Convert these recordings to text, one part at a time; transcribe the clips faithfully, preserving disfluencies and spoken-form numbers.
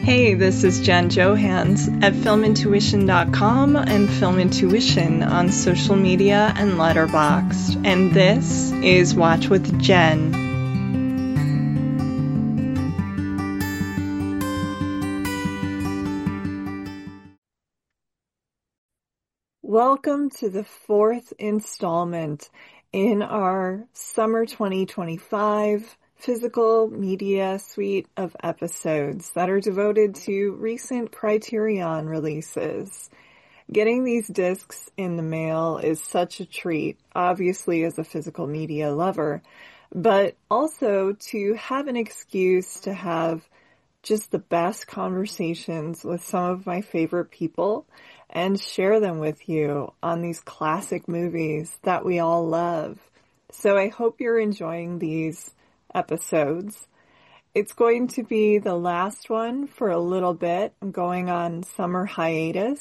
Hey, this is Jen Johans at film intuition dot com and Film Intuition on social media and Letterboxd. And this is Watch with Jen. Welcome to the fourth installment in our summer twenty twenty-five physical media suite of episodes that are devoted to recent Criterion releases. Getting these discs in the mail is such a treat, obviously as a physical media lover, but also to have an excuse to have just the best conversations with some of my favorite people and share them with you on these classic movies that we all love. So I hope you're enjoying these episodes. It's going to be the last one for a little bit. I'm going on summer hiatus.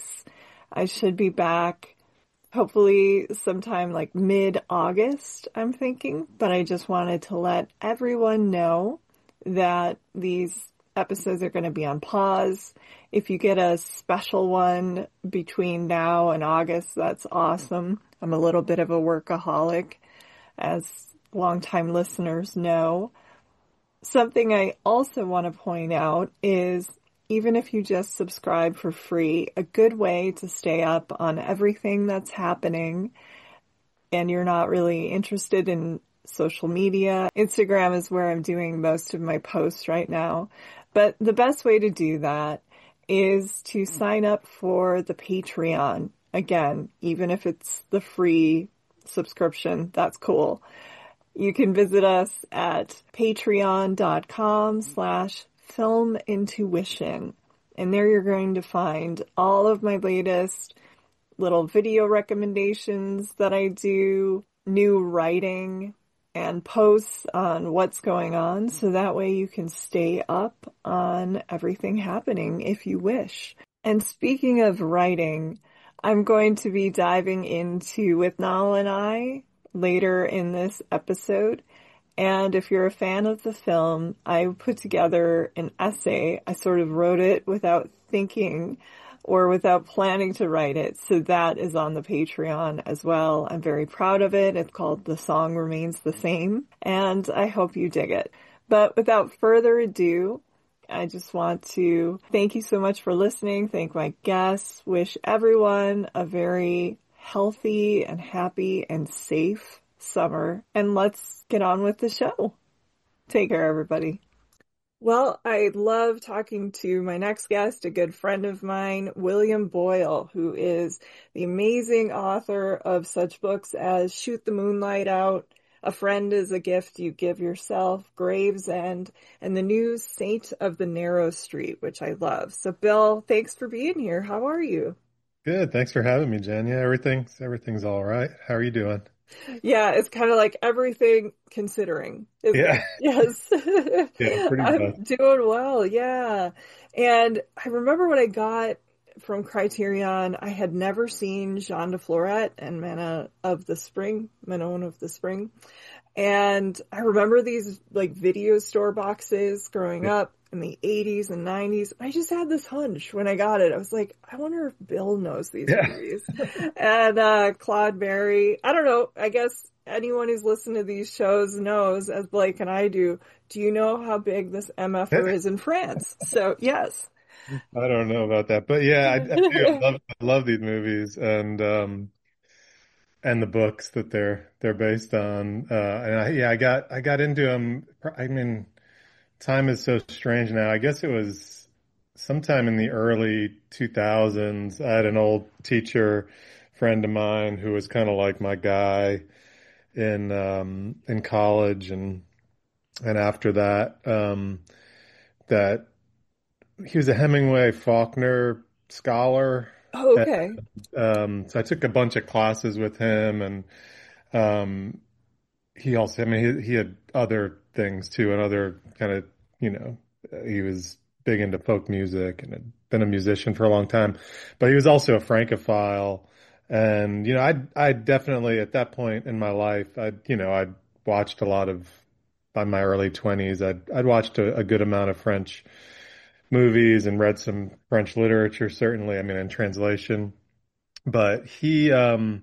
I should be back hopefully sometime like mid-August, I'm thinking, but I just wanted to let everyone know that these episodes are going to be on pause. If you get a special one between now and August, that's awesome. I'm a little bit of a workaholic, as longtime listeners know. Something I also want to point out is, even if you just subscribe for free, a good way to stay up on everything that's happening and you're not really interested in social media. Instagram is where I'm doing most of my posts right now. But the best way to do that is to sign up for the Patreon. Again, even if it's the free subscription, that's cool. You can visit us at patreon.com slash film intuition. And there you're going to find all of my latest little video recommendations that I do, new writing, and posts on what's going on, so that way you can stay up on everything happening if you wish. And speaking of writing, I'm going to be diving into With Nala and I later in this episode. And if you're a fan of the film, I put together an essay. I sort of wrote it without thinking or without planning to write it. So that is on the Patreon as well. I'm very proud of it. It's called The Song Remains the Same, and I hope you dig it. But without further ado, I just want to thank you so much for listening. Thank my guests. Wish everyone a very healthy and happy and safe summer. And let's get on with the show. Take care, everybody. Well, I love talking to my next guest, a good friend of mine, William Boyle, who is the amazing author of such books as Shoot the Moonlight Out, A Friend is a Gift You Give Yourself, Gravesend, and the new Saint of the Narrow Street, which I love. So, Bill, thanks for being here. How are you? Good. Thanks for having me, Jen. Yeah, everything's everything's all right. How are you doing? Yeah, it's kind of like everything considering. Yeah. Yes. Yeah, pretty I'm much. doing well, yeah. And I remember when I got from Criterion, I had never seen Jean de Florette and Mana of the Spring, Manon of the Spring. And I remember these like video store boxes growing up in the eighties and nineties. I just had this hunch when I got it. I was like, I wonder if Bill knows these Yeah. movies. And uh, Claude Berry, I don't know, I guess anyone who's listened to these shows knows, as Blake and I do, do you know how big this M F R is in France? So, yes. I don't know about that, but yeah, I, I do. I love, I love these movies and um and the books that they're they're based on. Uh, and I, yeah, I got I got into them. I mean, time is so strange now. I guess it was sometime in the early two thousands. I had an old teacher friend of mine who was kind of like my guy in um in college, and and after that, um that he was a Hemingway Faulkner scholar. Oh, okay. Um, so I took a bunch of classes with him, and um, he also, I mean, he, he had other things too, and other kind of, you know, he was big into folk music and had been a musician for a long time, but he was also a Francophile. And, you know, I, I definitely at that point in my life, I, you know, I'd watched a lot of, by my early twenties, I'd, I'd watched a, a good amount of French movies and read some French literature, certainly, I mean, in translation. But he um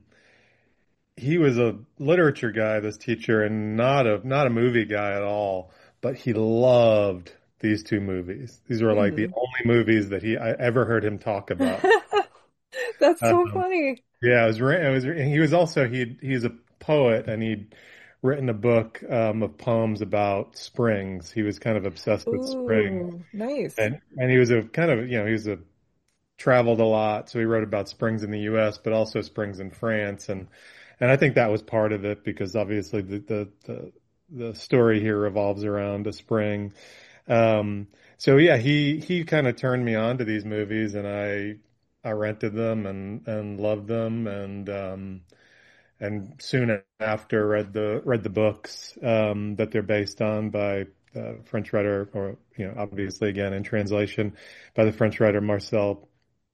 he was a literature guy, this teacher, and not a not a movie guy at all. But he loved these two movies. These were like the Mm. only movies that he I ever heard him talk about. That's so Um, funny. yeah, it was. It was. He was also he he's a poet, and he'd written a book um, of poems about springs. He was kind of obsessed with springs, Ooh, nice. and and he was a kind of you know he was a traveled a lot, so he wrote about springs in the U S, but also springs in France, and and I think that was part of it because obviously the the the, the story here revolves around a spring. Um, so yeah, he he kind of turned me on to these movies, and I I rented them and and loved them, and um, and soon after read the read the books um, that they're based on by the French writer, or you know, obviously again in translation by the French writer Marcel.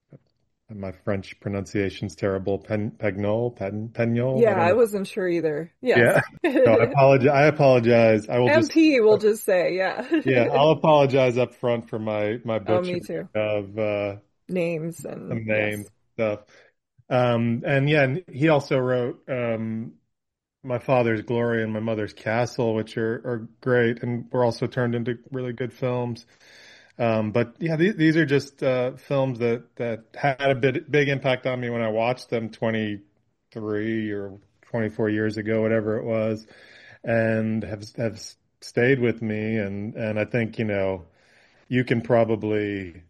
My French pronunciation's terrible. Pen, Pagnol, Pen, Pagnol. I Yeah, don't I know. wasn't sure either. Yes. Yeah. So I apologize. I apologize. I will just M P, we'll just say, yeah. yeah. I'll apologize up front for my my Oh, me butchering too. of uh, Names and some yes. names stuff. Um, and yeah, and he also wrote um, My Father's Glory and My Mother's Castle, which are are great, and were also turned into really good films. Um, but yeah, these, these are just uh, films that that had a bit big impact on me when I watched them twenty-three or twenty-four years ago, whatever it was, and have have stayed with me. And and I think, you know, you can probably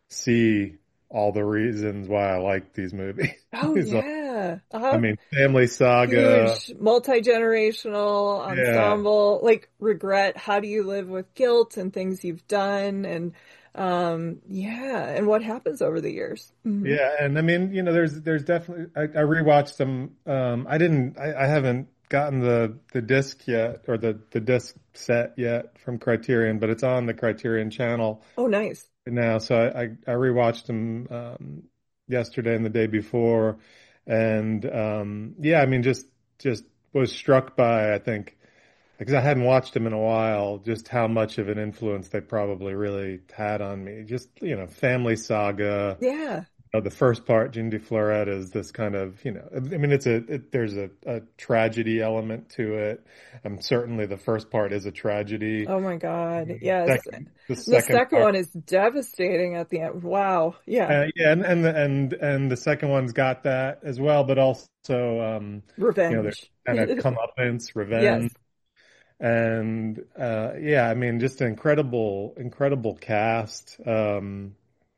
see all the reasons why I like these movies. Oh, So, yeah. I Uh-huh. mean, Family Saga, Huge multi-generational yeah. ensemble, like regret. How do you live with guilt and things you've done? And um, yeah, and what happens over the years. Hmm. Yeah, and I mean, you know, there's there's definitely I, I rewatched them. Um, I didn't I, I haven't gotten the the disc yet or the the disc set yet from Criterion, but it's on the Criterion channel Oh, nice. now. So I I, I rewatched them um, yesterday and the day before, and um, yeah, I mean, just just was struck by I think because I hadn't watched them in a while, just how much of an influence they probably really had on me. Just you know, Family Saga. Yeah. Uh, the first part, Jean de Florette, is this kind of, you know, I mean, it's a, it, there's a, a tragedy element to it. Um, certainly the first part is a tragedy. Oh my God. Yes. Second, the The second second part, one is devastating at the end. Wow. Yeah. uh, yeah, and, and, the, and, and the second one's got that as well, but also, um, you know, there's Revenge. kind of comeuppance, Yes. revenge. And, uh, yeah, I mean, just an incredible, incredible cast. Um,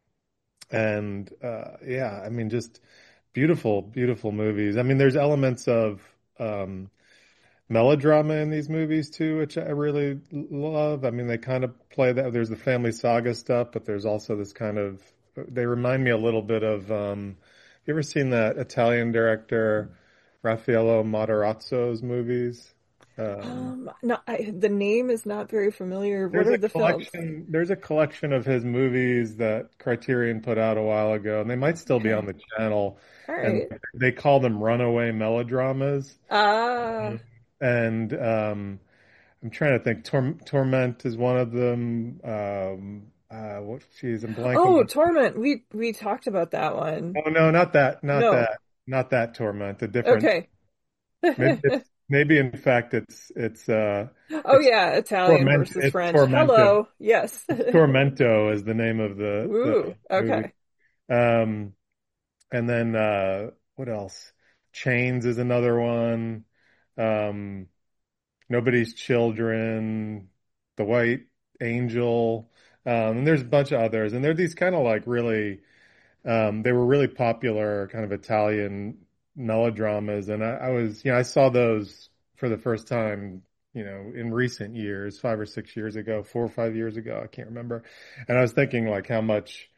and, uh, yeah, I mean, just, beautiful, beautiful movies. I mean, there's elements of um, melodrama in these movies too, which I really love. I mean, they kind of play that. There's the family saga stuff, but there's also this kind of. They remind me a little bit of. Um, have you ever seen that Italian director Raffaello Matarazzo's movies? Um, Um, no, I, the name is not very familiar. What there's are a the films? collection. There's a collection of his movies that Criterion put out a while ago, and they might still be on Okay. the channel. All And right. they call them runaway melodramas. Ah. And um, I'm trying to think. Tor Torment is one of them. Um, uh, what? Geez, I'm blanking Oh, on. Torment. We we talked about that one. Oh no, not that. Not No. that. Not that Torment. A different. Okay. Maybe it's. Maybe in fact it's it's uh Oh it's yeah, Italian torment. versus It's French. tormented. Hello. Yes. Tormento is the name of the Ooh, the movie. okay. Um, and then uh, what else? Chains is another one. Um, Nobody's Children, The White Angel, um, and there's a bunch of others. And they're these kind of like really, um, they were really popular kind of Italian melodramas. And I, I was, you know, I saw those for the first time, you know, in recent years, five or six years ago, four or five years ago, I can't remember. And I was thinking like how much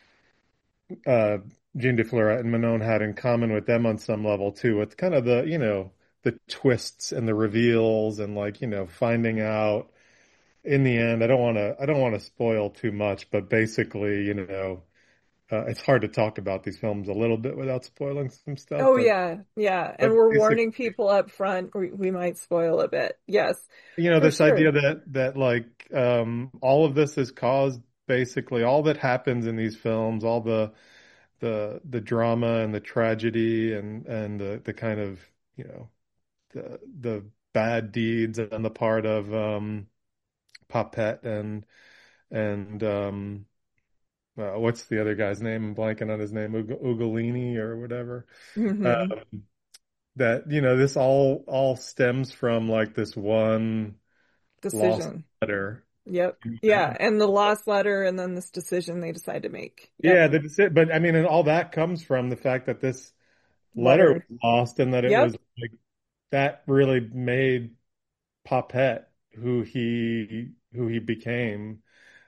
uh, Jean de Florette and Manon had in common with them on some level too, with kind of the, you know, the twists and the reveals and like, you know, finding out in the end. I don't want to, I don't want to spoil too much, but basically, you know, uh, it's hard to talk about these films a little bit without spoiling some stuff, Oh but, yeah, yeah. And but we're basically, warning people up front. We, we might spoil a bit. Yes, you know, for this idea sure. that, that like, um, all of this is caused basically all that happens in these films, all the the the drama and the tragedy and and the the kind of, you know, the the bad deeds on the part of um Papet and and um uh, what's the other guy's name? I'm blanking on his name, Ug Ugolini or whatever. Hmm. Um, that, you know, this all all stems from like this one lost Decision. letter. Yep. Yeah. And the lost letter and then this decision they decide to make. Yep. Yeah, that's it. But I mean, and all that comes from the fact that this letter Letter. was lost and that it was Yep. like that really made Papet who he who he became.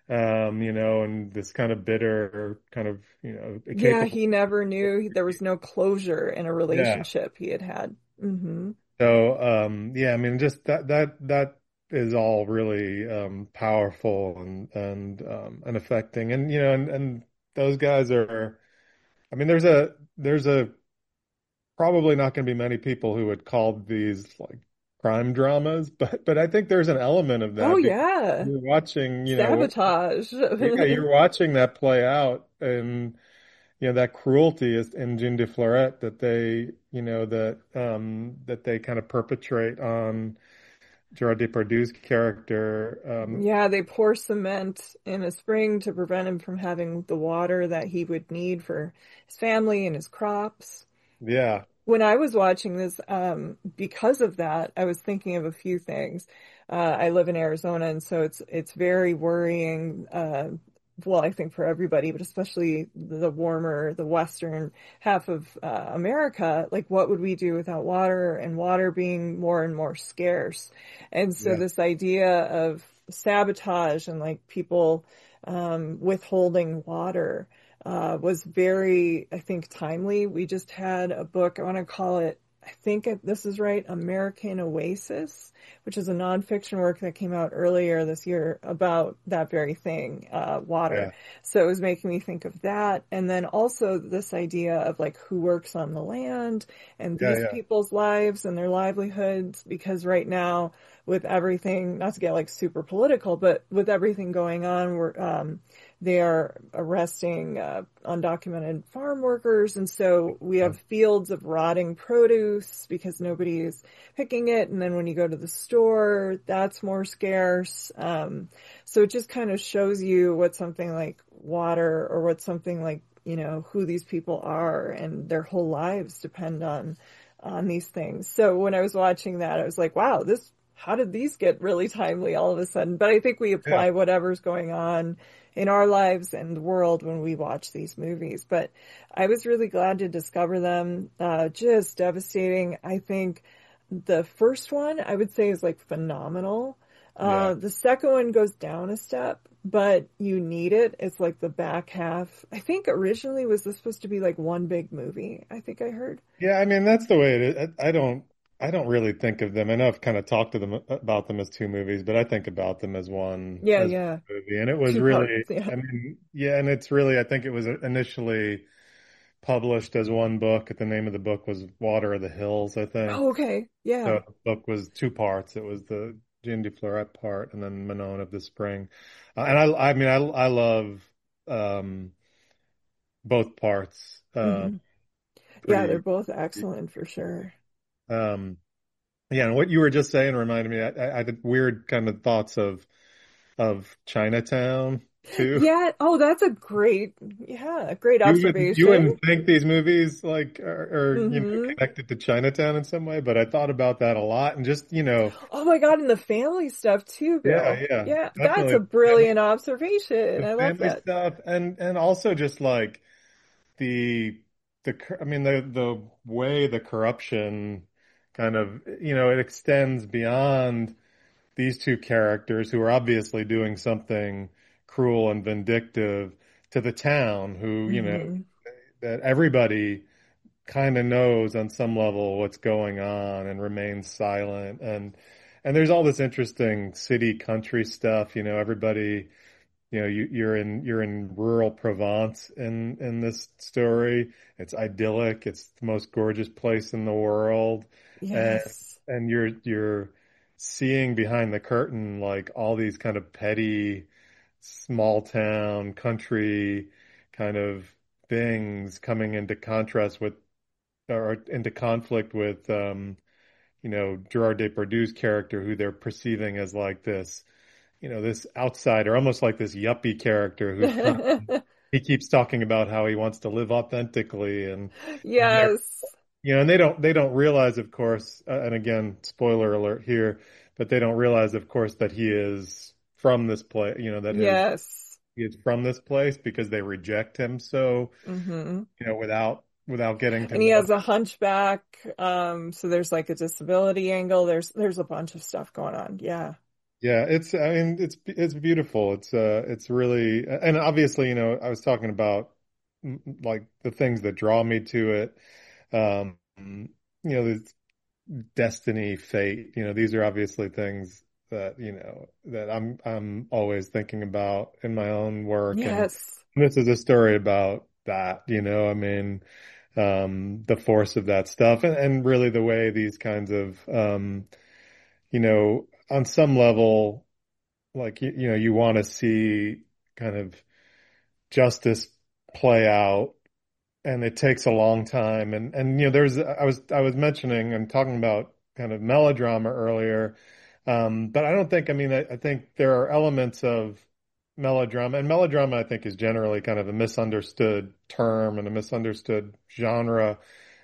Um, you know, and this kind of bitter, kind of, you know, Yeah, capable. he never knew there was no closure in a Yeah. relationship he had had. Hmm. So, um, yeah, I mean, just that that that is all really um, powerful and and um, and affecting, and you know, and and those guys are. I mean, there's a there's a probably not going to be many people who would call these like crime dramas, but but I think there's an element of Oh that because yeah. you're watching, you know, Sabotage. yeah, you're watching that play out, and you know that cruelty is in Jean de Florette that they, you know, that um that they kind of perpetrate on Gerard Depardieu's character. Um, Yeah, they pour cement in a spring to prevent him from having the water that he would need for his family and his crops. yeah, When I was watching this, um, because of that, I was thinking of a few things. Uh, I live in Arizona, and so it's it's very worrying. Uh, well, I think for everybody, but especially the warmer, the western half of uh, America. Like, what would we do without water, and water being more and more scarce? And so, yeah, this idea of sabotage and like people um, withholding water uh, was very, I think, timely. We just had a book, I want to call it, I think it, this is right, American Oasis, which is a nonfiction work that came out earlier this year about that very thing, uh, water. yeah, So it was making me think of that. And then also this idea of like who works on the land and yeah, these yeah, people's lives and their livelihoods, because right now, with everything, not to get like super political, but with everything going on, we're, um, they are arresting uh, undocumented farm workers. And so we have fields of rotting produce because nobody is picking it. And then when you go to the store, that's more scarce. Um, so it just kind of shows you what something like water or what something like, you know, who these people are and their whole lives depend on, on these things. So when I was watching that, I was like, wow, this, how did these get really timely all of a sudden? But I think we yeah, apply whatever's going on in our lives and the world when we watch these movies. But I was really glad to discover them. Uh, just devastating. I think the first one I would say is like phenomenal. yeah. Uh, the second one goes down a step, but you need it. It's like the back half. I think originally was this supposed to be like one big movie. I think I heard. Yeah, I mean that's the way it is. I, I don't I don't really think of them. I know I've kind of talked to them about them as two movies, but I think about them as one Yeah, as yeah. one movie. And it was Two parts. really, Yeah. I mean, yeah, and it's really, I think it was initially published as one book. The name of the book was Water of the Hills, I think. Oh, okay. Yeah. So the book was two parts. It was the Jean de Florette part and then Manon of the Spring. Uh, and I I mean I I love um both parts. Uh Hmm. Yeah, they're pretty, both pretty excellent for sure. um yeah, and what you were just saying reminded me. I, I had weird kind of thoughts of of Chinatown too. Yeah. Oh, that's a great, yeah, great You wouldn't you observation. wouldn't think these movies like are, are you know Hmm. connected to Chinatown in some way, but I thought about that a lot and just you know Oh my God, and the family stuff too, yeah, Bill. yeah, Yeah, that's definitely a the family, brilliant observation. the I love family that. stuff and and also just like the the cor- I mean the the way the corruption kind of you know it extends beyond these two characters who are obviously doing something cruel and vindictive to the town who, you know, Hmm. that everybody kind of knows on some level what's going on and remains silent. And and there's all this interesting city country stuff, you know, everybody, you know, you, you're in you're in rural Provence in in this story. It's idyllic. It's the most gorgeous place in the world, and Yes. and you're you're seeing behind the curtain like all these kind of petty small town country kind of things coming into contrast with or into conflict with um, you know, Gerard Depardieu's character, who they're perceiving as like this, you know, this outsider, almost like this yuppie character who's come. He keeps talking about how he wants to live authentically, and and they're, Yes. you know, and they don't they don't realize, of course, uh, and again, spoiler alert here, but they don't realize, of course, that he is from this place, you know, that his Yes. he is from this place because they reject him so, Hmm. you know, without without getting to And he know. has a hunchback. Um, so there's like a disability angle. There's there's a bunch of stuff going on. Yeah. Yeah, it's I mean it's it's beautiful. It's uh it's really and obviously, you know, I was talking about mm, like the things that draw me to it. Um, you know, there's destiny, fate, you know, these are obviously things that, you know, that I'm I'm always thinking about in my own work, and Yes. this is a story about that, you know, I mean, um the force of that stuff, and, and really the way these kinds of um you know, on some level, like you, you know, you want to see kind of justice play out, and it takes a long time, and and you know there's I was I was mentioning and talking about kind of melodrama earlier, um but I don't think I mean I, I think there are elements of melodrama, and melodrama I think is generally kind of a misunderstood term and a misunderstood genre,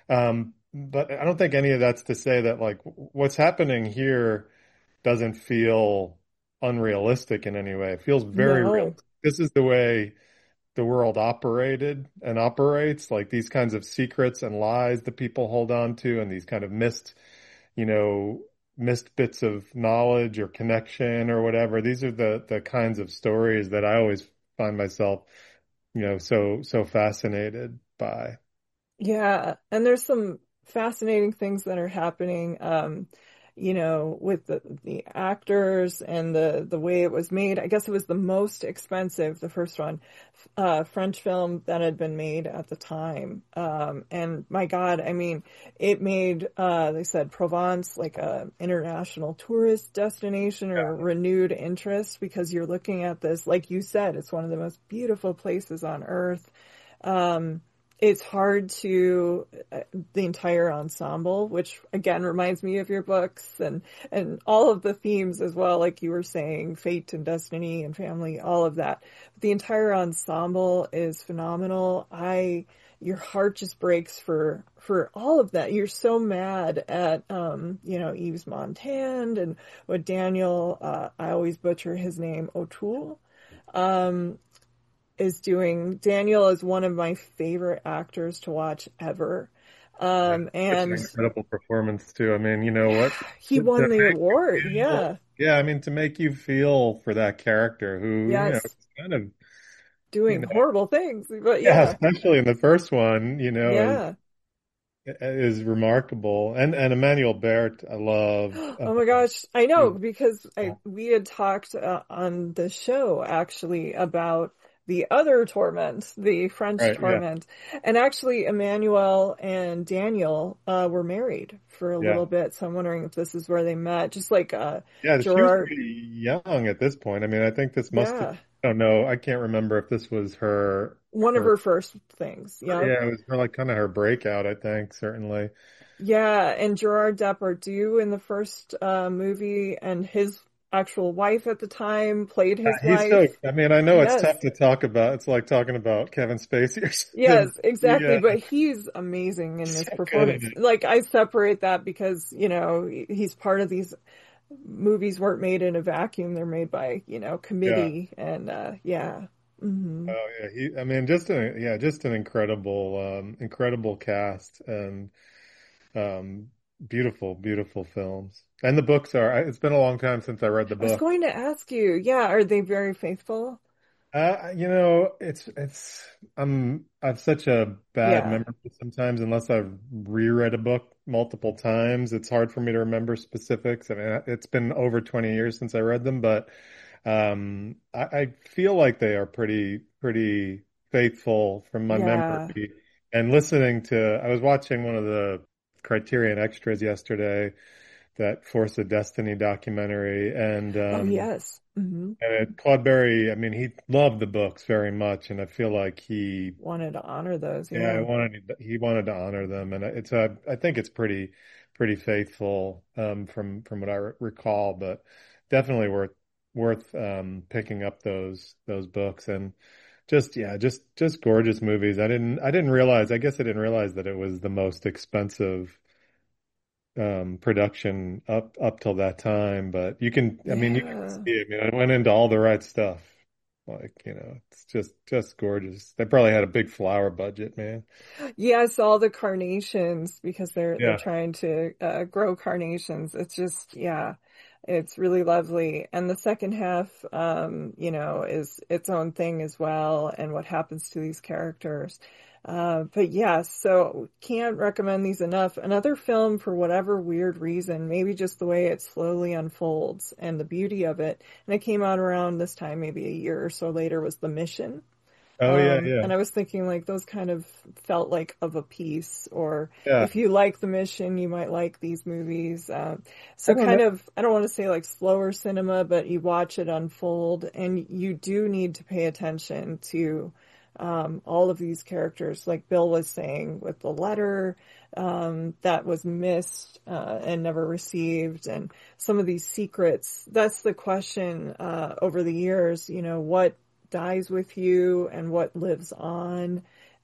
um but I don't think any of that's to say that like what's happening here doesn't feel unrealistic in any way. It feels very real. No. This is the way the world operated and operates, like these kinds of secrets and lies that people hold on to, and these kind of missed, you know, missed bits of knowledge or connection or whatever. These are the the kinds of stories that I always find myself, you know, so so fascinated by. Yeah, and there's some fascinating things that are happening, um, you know, with the the actors and the the way it was made. I guess it was the most expensive, the first one, uh, French film that had been made at the time. Um, and my God, I mean, it made, uh, they said Provence like a international tourist destination or renewed interest because you're looking at this, like you said, it's one of the most beautiful places on earth. Um, it's hard to uh, the entire ensemble, which again reminds me of your books and and all of the themes as well, like you were saying, fate and destiny and family, all of that. The entire ensemble is phenomenal. I Your heart just breaks for for all of that. You're so mad at um, you know, Yves Montand and what Daniel, uh, I always butcher his name, O'Toole. Um, is doing. Daniel is one of my favorite actors to watch ever. Yeah, Um, it's an and incredible performance too. I mean, you know what? he To, to won the make you award. feel, Yeah. yeah, I mean, to make you feel for that character who, you know, Yes. is kind of, you Doing know, horrible things. But yeah, yeah. especially in the first one, you know, is Yeah. is remarkable. And and Emmanuel Bert, I love. Uh, Oh my gosh. I know he's- because I we had talked uh, on the show actually about the other Torment, the French right, yeah, Torment. And actually Emmanuel and Daniel uh, were married for a yeah, little bit. So I'm wondering if this is where they met. Just like uh yeah. She was Gerard. pretty young at this point. I mean, I think this must have. Yeah. I don't know. I can't remember if this was her. One of Her. her first things. Yep. Yeah, it was her, like kind of her breakout. I think certainly. Yeah, and Gerard Depardieu in the first uh, movie, and his actual wife at the time played Uh, his he's so, wife. I mean, I know it's Yes, tough to talk about. It's like talking about Kevin Spacey or yes, something. exactly. Yeah, But he's amazing in so this good in performance. it. Like I separate that because, you know, he's part of these movies weren't made in a vacuum. They're made by, you know, Yeah. committee and uh yeah. Hmm. Oh yeah. He, I mean, just an, yeah, just an incredible, um, incredible cast, and, um, beautiful, beautiful films. And the books are, it's been a long time since I read the I was book. going to ask you, yeah, are they very faithful? Uh, you know, it's it's I'm I've such a bad Yeah. memory sometimes unless I've reread a book multiple times. It's hard for me to remember specifics. I mean, it's been over twenty years since I read them, but um, I, I feel like they are pretty pretty faithful from my Yeah. memory. And listening to, I was watching one of the Criterion extras yesterday, that Force of Destiny documentary, and Oh, um, yes. Hmm. and Claude Berry. I mean, he loved the books very much, and I feel like he, Wanted to honor those. yeah, I Yeah. wanted he wanted to honor them, and it's a, I think it's pretty pretty faithful um, from from what I re recall, but definitely worth worth um, picking up those those books and just yeah, just just gorgeous movies. I didn't I didn't realize, I guess I didn't realize that it was the most expensive um production up up till that time, but you can, I mean, you can Yeah. see it. I mean, it went into all the right stuff. Like, you know, it's just just gorgeous. They probably had a big flower budget, man. Yes, all the carnations because they're they're Yeah. trying to uh, grow carnations. It's just yeah, it's really lovely. And the second half, um, you know, is its own thing as well, and what happens to these characters. Uh, but yes, so can't recommend these enough. Another film for whatever weird reason, maybe just the way it slowly unfolds and the beauty of it. And it came out around this time, maybe a year or so later, was The Mission. Oh yeah, Um, yeah. and I was thinking like those kind of felt like of a piece, or Yeah. if you like The Mission, you might like these movies. Um, I so don't know. kind of, I don't want to say like slower cinema, but you watch it unfold and you do need to pay attention to um, all of these characters, like Bill was saying with the letter um, that was missed uh, and never received, and some of these secrets. That's the question uh, over the years, you know, what dies with you and what lives on.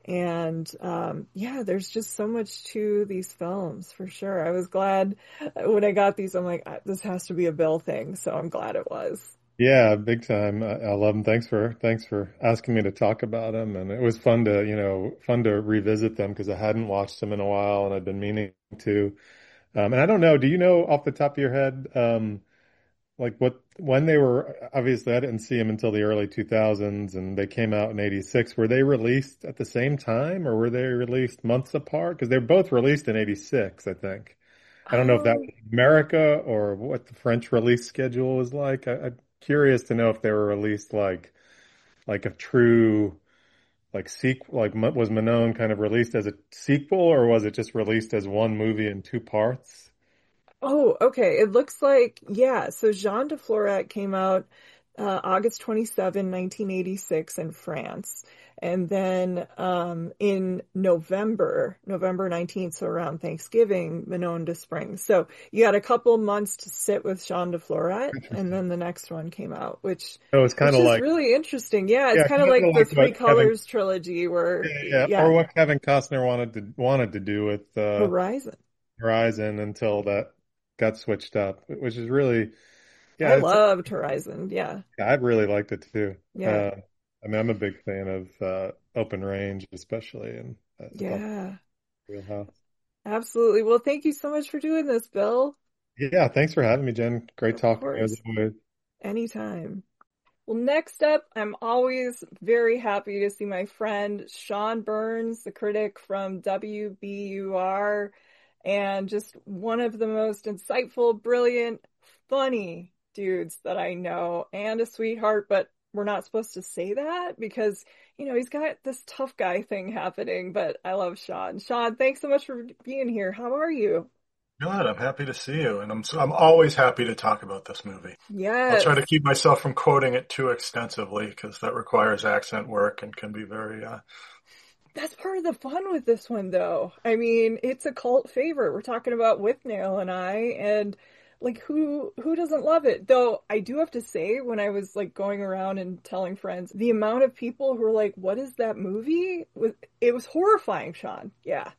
And um, yeah, there's just so much to these films for sure. I was glad when I got these. I'm like, this has to be a Bill thing, so I'm glad it was. Yeah, big time. I, I love them. Thanks for thanks for asking me to talk about them, and it was fun to, you know, fun to revisit them because I hadn't watched them in a while, and I'd been meaning to. Um, and I don't know, do you know off the top of your head, um, like what when they were, obviously I didn't see them until the early two thousands, and they came out in eighty-six. Were they released at the same time, or were they released months apart? Because they were both released in eighty-six, I think. I don't know if that Oh, was America or what the French release schedule was like. I, I'm curious to know if they were released like like a true like sequel, like M- was Manon kind of released as a sequel, or was it just released as one movie in two parts? oh, okay. It looks like, yeah. So Jean de Florette came out uh, August twenty-seventh, nineteen eighty-six in France. And then um, in November, November nineteenth, so around Thanksgiving, Manon de Spring. So you had a couple months to sit with Jean de Florette, and Interesting. then the next one came out, which So it's kind which of is like, really interesting. Yeah, it's yeah, kind of kind of like the like Three what Kevin, Colors trilogy where, yeah, yeah, or yeah, what Kevin Costner wanted to wanted to do with uh, Horizon. Horizon until that got switched up, which is really, I yeah, it's, loved Horizon. Yeah, I really liked it too. yeah, Uh, I mean, I'm a big fan of uh, Open Range, especially, and that's probably yeah. wheelhouse. Absolutely. Well, thank you so much for doing this, Bill. Yeah, thanks for having me, Jen. Great Of talking to you as course. always. Anytime. Well, next up, I'm always very happy to see my friend Sean Burns, the critic from W B U R, and just one of the most insightful, brilliant, funny dudes that I know, and a sweetheart, but we're not supposed to say that because, you know, he's got this tough guy thing happening, but I love Sean. Sean, thanks so much for being here. How are you? Good. I'm happy to see you, and I'm I'm always happy to talk about this movie. I'll try to Yes. keep myself from quoting it too extensively because that requires accent work and can be very. Uh... That's part of the fun with this one, though. I mean, it's a cult favorite. We're talking about Withnail and I, and like who who doesn't love it? Though I do have to say, when I was like going around and telling friends, the amount of people who were like, "What is that movie?" was it was horrifying, Sean. Yeah.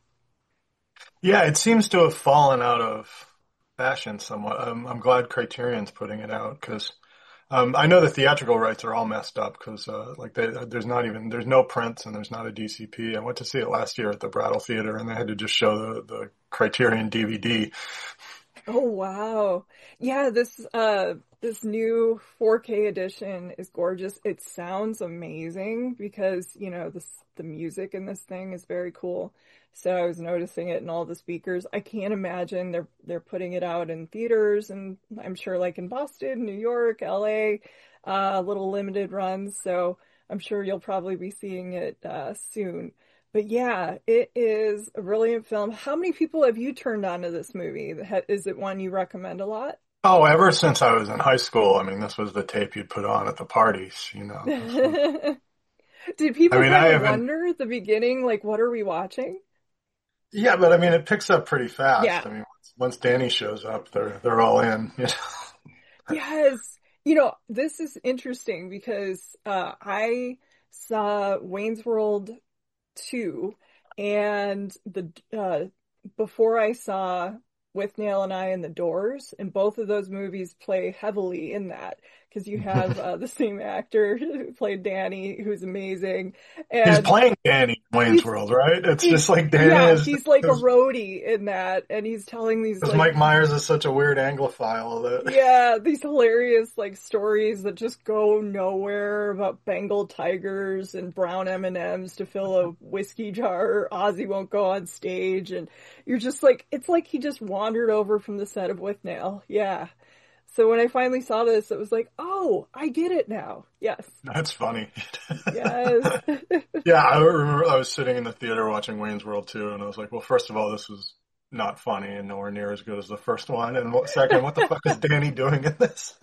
Yeah, it seems to have fallen out of fashion somewhat. Um, I'm glad Criterion's putting it out because um, I know the theatrical rights are all messed up because uh, like they, there's not even there's no prints and there's not a D C P. I went to see it last year at the Brattle Theater and they had to just show the the Criterion D V D. Oh wow. Yeah, this uh this new four K edition is gorgeous. It sounds amazing because, you know, this the music in this thing is very cool. So I was noticing it in all the speakers. I can't imagine they're they're putting it out in theaters and I'm sure like in Boston, New York, L A, uh little limited runs. So I'm sure you'll probably be seeing it uh soon. But yeah, it is a brilliant film. How many people have you turned on to this movie? Ha- Is it one you recommend a lot? Oh, ever since I was in high school, I mean, this was the tape you'd put on at the parties, you know. This was, Did I people mean, I kind of haven't, wonder at the beginning, like, what are we watching? yeah, but I mean, it picks up pretty fast. Yeah. I mean, once, once Danny shows up, they're they're all in. You know? Yes. You know, this is interesting because uh, I saw Wayne's World two, and the uh, before I saw With Nail and I and the Doors, and both of those movies play heavily in that because you have uh, the same actor who played Danny, who's amazing, He's and playing Danny in Wayne's he's World, right? It's he's just like Danny yeah, is, he's like a because roadie in that, and he's telling these like Mike Myers is such a weird Anglophile that yeah, these hilarious like stories that just go nowhere about Bengal tigers and brown M and M's to fill a whiskey jar. Ozzy won't go on stage, and you're just like, it's like he just wandered over from the set of With Nail. Yeah. So when I finally saw this, it was like, oh, I get it now. Yes. that's funny. Yes. Yeah, I remember I was sitting in the theater watching Wayne's World two, and I was like, well, first of all, this was not funny and nowhere near as good as the first one. And what- second, what the fuck is Danny doing in this?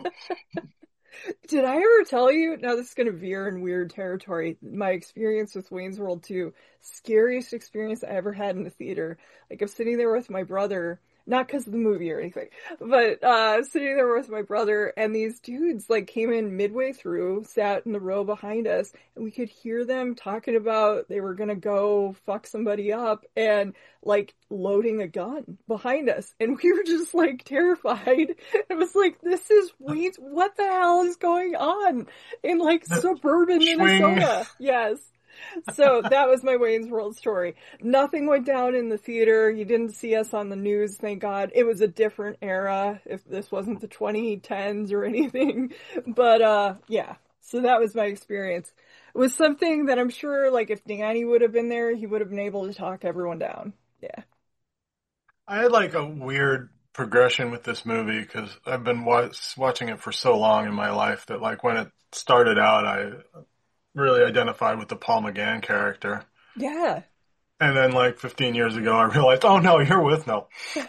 Did I ever tell you? Now this is going to veer in weird territory. My experience with Wayne's World two, scariest experience I ever had in the theater. Like I'm sitting there with my brother, not because of the movie or anything, but uh sitting there with my brother, and these dudes like came in midway through, sat in the row behind us, and we could hear them talking about they were gonna go fuck somebody up and like loading a gun behind us, and we were just like terrified. It was like, this is wait, what the hell is going on in like suburban Swing. Minnesota? Yes. So that was my Wayne's World story. Nothing went down in the theater. You didn't see us on the news, thank God. It was a different era, if this wasn't the twenty tens or anything. But uh yeah, so that was my experience. It was something that I'm sure, like, if Danny would have been there, he would have been able to talk everyone down. Yeah. I had like a weird progression with this movie because I've been wa- watching it for so long in my life that like when it started out, I really identified with the Paul McGann character. Yeah. And then like fifteen years ago, I realized, oh no, you're with no.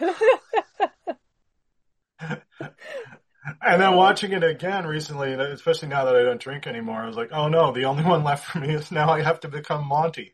And then watching it again recently, especially now that I don't drink anymore, I was like, oh no, the only one left for me is now I have to become Monty.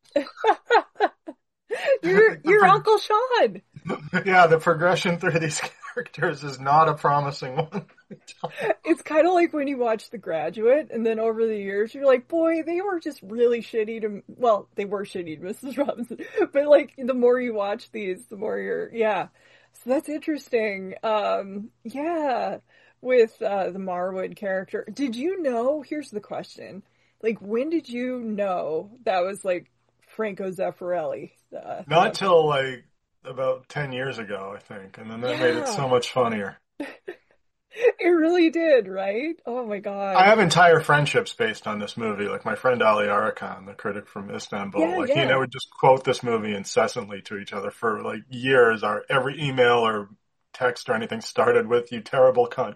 You're you're Uncle Sean. Yeah, the progression through these characters is not a promising one. It's kind of like when you watch The Graduate, and then over the years, you're like, boy, they were just really shitty to, well, they were shitty to Missus Robinson, but like, the more you watch these, the more you're, yeah. So that's interesting. Um, yeah, with uh, the Marwood character. Did you know, here's the question, like, when did you know that was like Franco Zeffirelli? Uh, Not that- till like about ten years ago, I think. And then that made it Yeah. so much funnier. It really did, right? Oh my God. I have entire friendships based on this movie. Like my friend Ali Arakan, the critic from Istanbul, Yeah, like yeah. he and I would just quote this movie incessantly to each other for like years. Our every email or text or anything started with "you terrible cunt."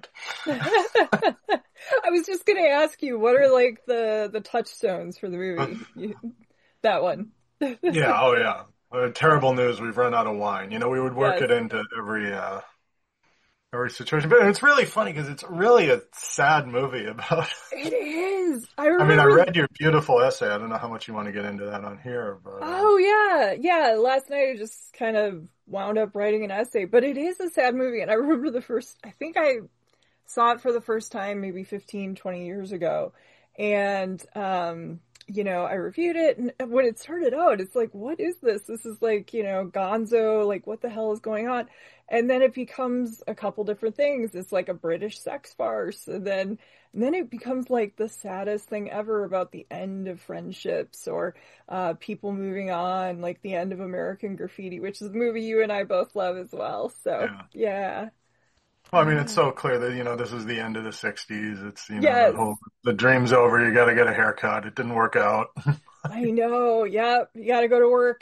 I was just gonna ask you, what are like the the touchstones for the movie? You, that one. Yeah, oh yeah. Uh, terrible news. We've run out of wine. You know, we would work Yes. it into every uh, every situation. But it's really funny because it's really a sad movie about. It is. I I remember. mean, I read your beautiful essay. I don't know how much you want to get into that on here, but uh, Oh yeah, yeah. Last night I just kind of wound up writing an essay, but it is a sad movie, and I remember the first. I think I saw it for the first time maybe fifteen, twenty years ago, and um, you know, I reviewed it, and when it started out, it's like, what is this? This is like, you know, Gonzo. Like, what the hell is going on? And then it becomes a couple different things. It's like a British sex farce, and then and then it becomes like the saddest thing ever about the end of friendships or uh, people moving on, like the end of American Graffiti, which is a movie you and I both love as well. So Yeah. yeah, well, I mean, it's so clear that, you know, this is the end of the sixties. It's, you know, Yes. the whole, the dream's over. You got to get a haircut. It didn't work out. I know. Yep, you got to go to work.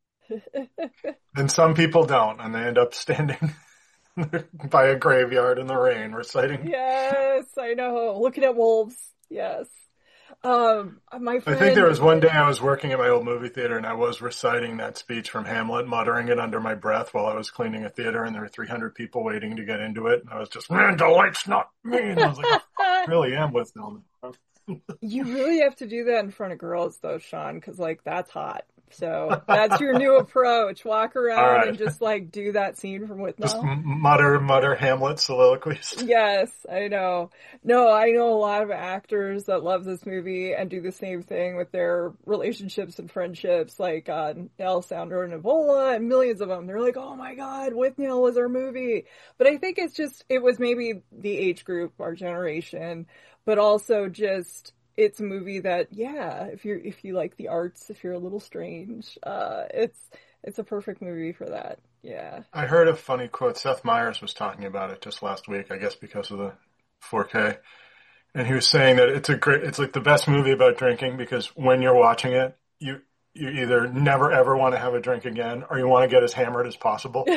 And some people don't, and they end up standing by a graveyard in the rain reciting. Yes, I know. Looking at wolves. Yes. Um, my I think there friend, was one day I was working at my old movie theater and I was reciting that speech from Hamlet, muttering it under my breath while I was cleaning a theater, and there were three hundred people waiting to get into it. And I was just, man, delight's not me. And I was like, I really am with them. you really have to do that in front of girls though, Sean, because like that's hot. So that's your new approach. Walk All around and right. just like do that scene from Just Withnail. mutter, mutter Hamlet soliloquies. Yes, I know. No, I know a lot of actors that love this movie and do the same thing with their relationships and friendships, like uh, Alessandro Nivola and millions of them. They're like, "Oh my God, Withnail was our movie." But I think it's just it was maybe the age group, our generation, but also just it's a movie that, yeah, if you're if you like the arts, if you're a little strange, uh, it's it's a perfect movie for that. Yeah. I heard a funny quote. Seth Meyers was talking about it just last week, I guess because of the four K. And he was saying that it's a great, it's like the best movie about drinking because when you're watching it, you, you either never ever want to have a drink again or you want to get as hammered as possible.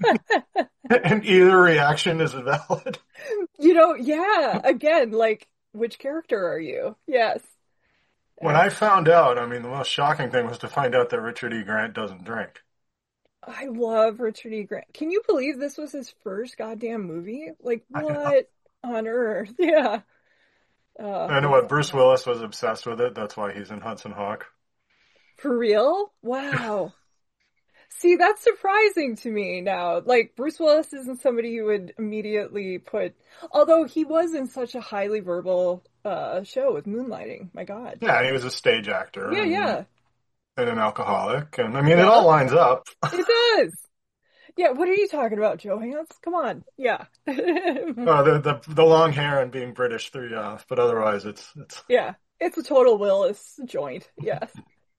And either reaction is valid. You know, yeah, again, like, which character are you? Yes. When Uh, I found out, I mean, the most shocking thing was to find out that Richard E. Grant doesn't drink. I love Richard E. Grant. Can you believe this was his first goddamn movie? Like, I know. what on earth? Yeah. Uh, I know that's what so Bruce funny. Willis was obsessed with it. That's why he's in Hudson Hawk. For real? Wow. See, that's surprising to me now. Like, Bruce Willis isn't somebody who would immediately put, although he was in such a highly verbal uh show with Moonlighting. My God. Yeah, he was a stage actor Yeah, and, yeah. and an alcoholic. And I mean, it all Yep, lines up. it does. Yeah, what are you talking about, Joe Hans? Come on. Yeah. Uh, the, the the long hair and being British threw you off, but otherwise it's it's Yeah. It's a total Willis joint. Yes.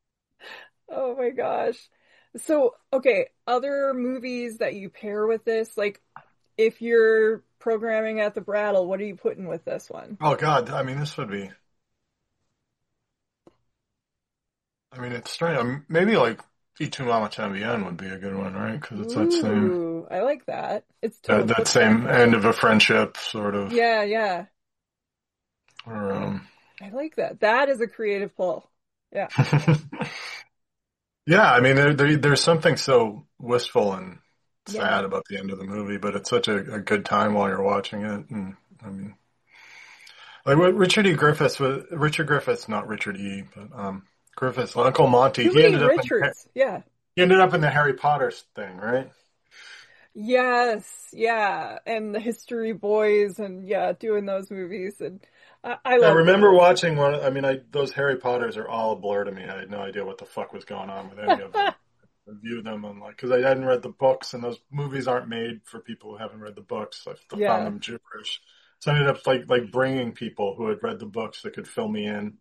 Oh my gosh. So, okay, other movies that you pair with this, like if you're programming at the Brattle, what are you putting with this one? oh God, I mean this would be I mean it's strange. Um, maybe like Y Tu Mama Tambien would be a good one, right? Because it's that same Ooh, I like that. It's that total that flip same side. end of a friendship sort of Yeah, yeah. or um I like that. That is a creative pull. Yeah. yeah, I mean there, there there's something so wistful and Yeah. sad about the end of the movie, but it's such a, a good time while you're watching it. And I mean like what Richard E. Griffiths was Richard Griffiths, not Richard E. but um Griffiths, Uncle Monty. Too He many ended up in Richards. Yeah. he ended up in the Harry Potter thing, right? Yes, yeah, and the History Boys, and yeah, doing those movies, and I, I I love remember Griffith. watching one. I mean, I those Harry Potters are all a blur to me. I had no idea what the fuck was going on with any of them. I viewed them and like because I hadn't read the books, and those movies aren't made for people who haven't read the books. I found Yeah. them gibberish. So I ended up like like bringing people who had read the books that could fill me in.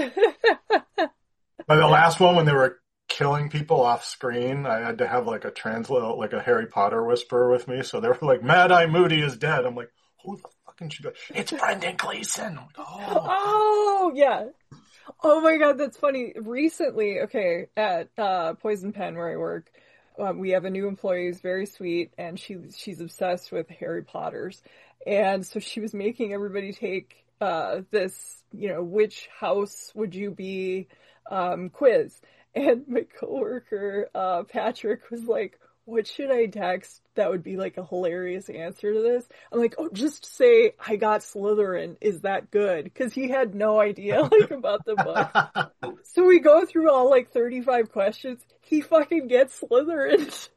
By the last one, when they were killing people off screen, I had to have like a translate, like a Harry Potter whisperer with me. So they were like, "Mad Eye Moody is dead." I'm like, "Who the fucking should go? It's Brendan Gleeson." I'm like, oh. Oh, yeah. Oh my God, that's funny. Recently, okay, at uh, Poison Pen where I work, um, we have a new employee who's very sweet, and she she's obsessed with Harry Potters, and so she was making everybody take uh, this, you know, which house would you be um, quiz, and my coworker uh, Patrick was like, "What should I text that would be like a hilarious answer to this?" I'm like, "Oh, just say I got Slytherin. Is that good?" Because he had no idea like about the book. So we go through all like thirty-five questions. He fucking gets Slytherin.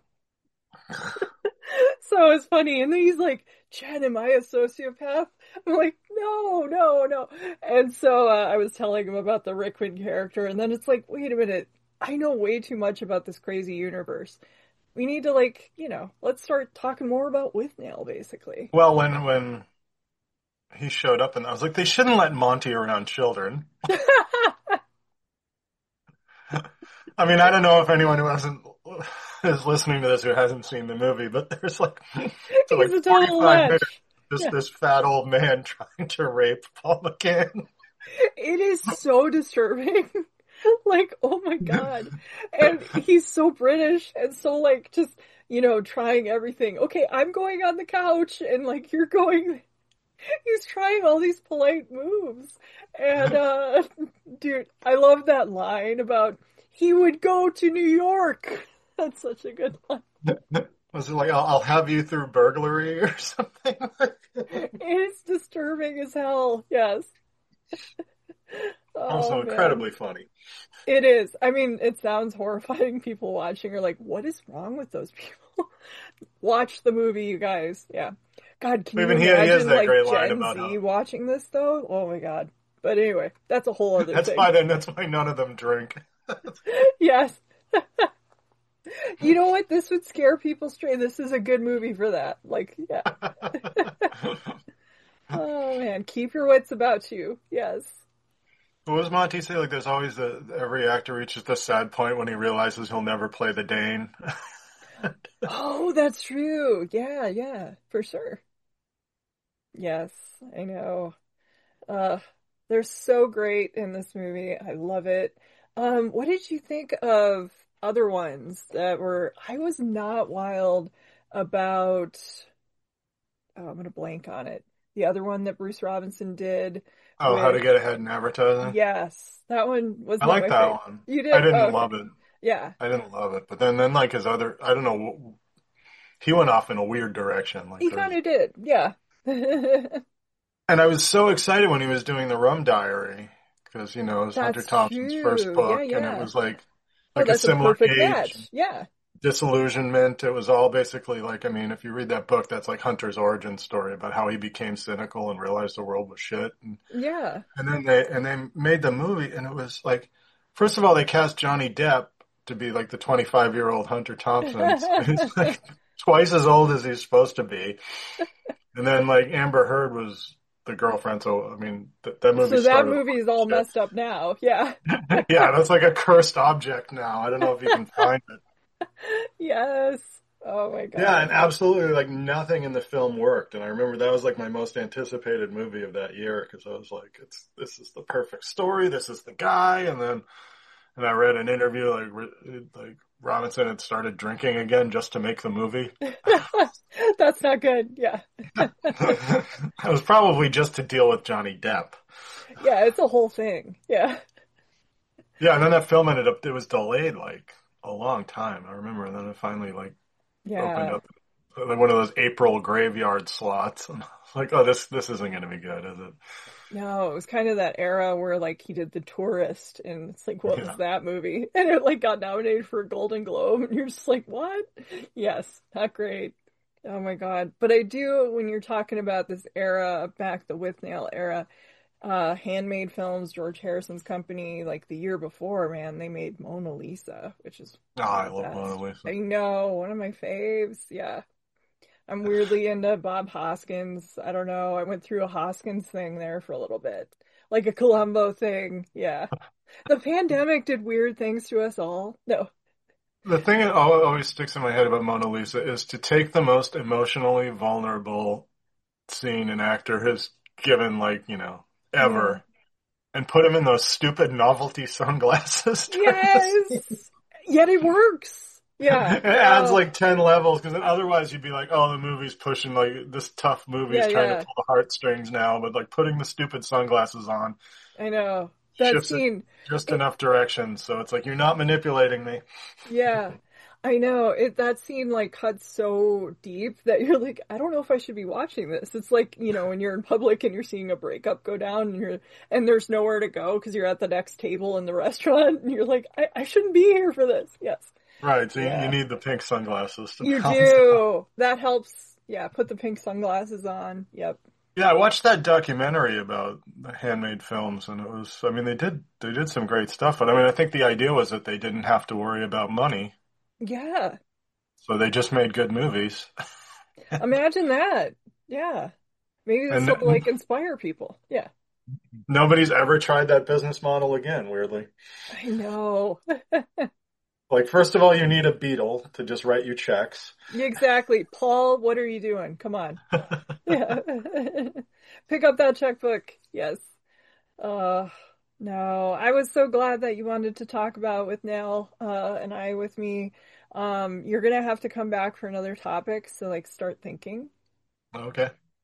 So it's funny. And then he's like, "Jen, am I a sociopath?" I'm like, "No, no, no." And so uh, I was telling him about the Rickman character. And then it's like, wait a minute. I know way too much about this crazy universe. We need to like, you know, let's start talking more about Withnail, basically. Well, when when he showed up, and I was like, they shouldn't let Monty around children. I mean, I don't know if anyone who hasn't is listening to this who hasn't seen the movie, but there's like so He's like a total forty-five minutes lech. just Yeah. this fat old man trying to rape Paul McCann. It is so disturbing. Like, oh my God. And he's so British and so like just, you know, trying everything. Okay, I'm going on the couch and like you're going He's trying all these polite moves. And, uh, dude, I love that line about he would go to New York. That's such a good line. Was it like, I'll, I'll have you through burglary or something? It's disturbing as hell. Yes. Also Oh, man. incredibly funny. It is. I mean, it sounds horrifying. People watching are like, what is wrong with those people? Watch the movie, you guys. Yeah. God, can you Even he, he has imagine that like great line Gen about Z how. watching this though? Oh my God. But anyway, that's a whole other That's thing. why then. That's why none of them drink. Yes. You know what? This would scare people straight. This is a good movie for that. Like, yeah. Oh man, keep your wits about you. Yes. What was Monty say? Like, there's always the every actor reaches the sad point when he realizes he'll never play the Dane. Oh, that's true. Yeah, yeah, for sure. Yes, I know. Uh, they're so great in this movie. I love it. Um, what did you think of other ones that were, I was not wild about, oh, I'm gonna blank on it. The other one that Bruce Robinson did Oh, how to with, get ahead in advertising? yes, that one was I not like my that favorite. one. You I did? Oh, didn't okay. love it. Yeah. I didn't love it, but then then like his other, I don't know, he went off in a weird direction. Like He there's, kind of did. Yeah. and I was so excited when he was doing the Rum Diary because you know it was Hunter That's Thompson's first true. Yeah, book, and it yeah. was like Oh, like a that's a similar perfect age, match. Yeah. disillusionment. It was all basically like, I mean, if you read that book, that's like Hunter's origin story about how he became cynical and realized the world was shit. And, Yeah. and then they and they made the movie, and it was like, first of all, they cast Johnny Depp to be like the twenty-five year old Hunter Thompson. He's like twice as old as he's supposed to be. And then like Amber Heard was the girlfriend. So I mean, th- that movie So that started a movie lot is of all shit. messed up now. Yeah. Yeah, that's like a cursed object now. I don't know if you can find it. Yes. Oh my Yeah, and God. absolutely like nothing in the film worked. And I remember that was like my most anticipated movie of that year because I was like, it's this is the perfect story. This is the guy. And then and I read an interview like Ri- like Robinson had started drinking again just to make the movie. That's not good. Yeah. It was probably just to deal with Johnny Depp. Yeah, it's a whole thing. Yeah. Yeah, and then that film ended up it was delayed like a long time. I remember, and then it finally like opened Yeah. up like one of those April graveyard slots. And I was like, oh, this this isn't going to be good, is it? No, it was kind of that era where like he did The Tourist and it's like, what was Yeah. that movie? And it like got nominated for a Golden Globe and you're just like, what? Yes, not great. Oh my God. But I do, when you're talking about this era, back the Withnail era, uh, handmade films, George Harrison's company, like the year before, man, they made Mona Lisa, which is Oh, one of I the love Mona best. Lisa. I know, one of my faves. Yeah. I'm weirdly into Bob Hoskins. I don't know. I went through a Hoskins thing there for a little bit. Like a Columbo thing. Yeah. The pandemic did weird things to us all. No. The thing that al- always sticks in my head about Mona Lisa is to take the most emotionally vulnerable scene an actor has given, like, you know, Yeah. ever, and put him in those stupid novelty sunglasses during the scene. Yes. Yet it works. Yeah. It adds Oh, like ten levels because otherwise you'd be like, oh, the movie's pushing like this tough movie is yeah, trying to yeah. pull the heartstrings now, but like putting the stupid sunglasses on I know. That shifts it scene. just It, enough direction. So it's like, you're not manipulating me. yeah. I know. It that scene like cuts so deep that you're like, I don't know if I should be watching this. It's like, you know, when you're in public and you're seeing a breakup go down and you're and there's nowhere to go because you're at the next table in the restaurant and you're like, I, I shouldn't be here for this. Yes. Right. So you, you Yeah. need the pink sunglasses to You balance out. do. That helps. Yeah, put the pink sunglasses on. Yep. Yeah, I watched that documentary about the handmade films, and it was, I mean, they did, they did some great stuff, but I mean, I think the idea was that they didn't have to worry about money, Yeah. so they just made good movies. Imagine that. Yeah. Maybe this And will n- like inspire people. Yeah. nobody's ever tried that business model again, weirdly. I know. Like, first of all, you need a beetle to just write you checks. Exactly. Paul, what are you doing? Come on. Yeah. Pick up that checkbook. Yes. Uh, no, I was so glad that you wanted to talk about with Nell, uh, and I with me. Um, you're gonna have to come back for another topic, so like start thinking. Okay.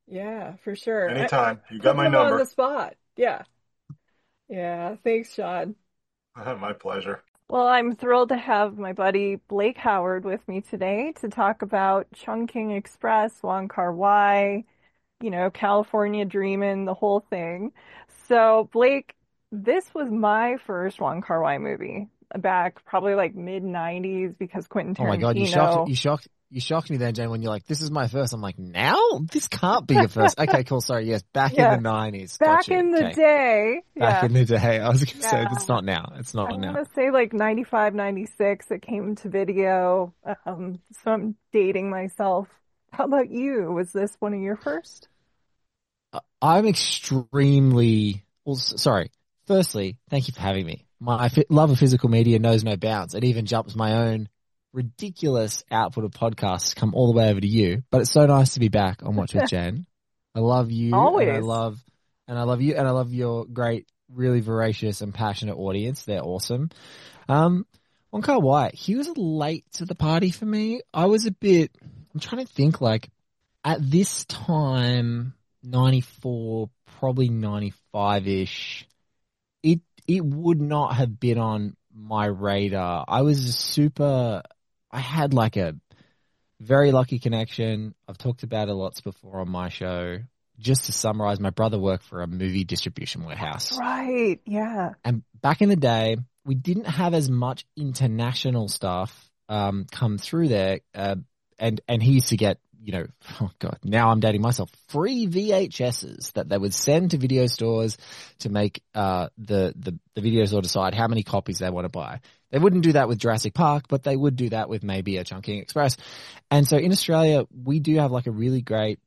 Yeah, for sure. I, Anytime. You got putting my them on the number. spot. Yeah. Yeah. Thanks, Sean. My pleasure. Well, I'm thrilled to have my buddy Blake Howard with me today to talk about Chungking Express, Wong Kar-wai, you know, California Dreamin', the whole thing. So, Blake, this was my first Wong Kar-wai movie back probably like mid nineties because Quentin Oh my God, you shocked Tarantino. you shocked you shocked me there, Jane, when you're like, this is my first. I'm like, now? This can't be your first. Okay, cool. Sorry, yes, back Yeah. in the nineties. Back Got you. in the Okay. day. Back Yeah. in the day. I was gonna say Yeah. it's not now. It's I not now. want to say like ninety-five, ninety-six it came to video. Um, so I'm dating myself. How about you? Was this one of your first? Uh, I'm extremely well, s- sorry. Firstly, thank you for having me. My fi- love of physical media knows no bounds. It even jumps my own ridiculous output of podcasts to come all the way over to you. But it's so nice to be back on Watch with Jen. I love you, and I Always. love, and I love you, and I love your great, really voracious and passionate audience. They're awesome. Um, Wong Kar-wai, he was late to the party for me. I was a bit. I'm trying to think. Like at this time, ninety-four, probably ninety-five ish. It it would not have been on my radar. I was super. I had like a very lucky connection. I've talked about it lots before on my show. Just to summarize, my brother worked for a movie distribution warehouse. Right. Yeah. And back in the day, we didn't have as much international stuff um, come through there. Uh, and, and he used to get, you know, oh God, now I'm dating myself, free V H S's that they would send to video stores to make uh, the, the, the video store decide how many copies they want to buy. They wouldn't do that with Jurassic Park, but they would do that with maybe a Chungking Express. And so in Australia, we do have like a really great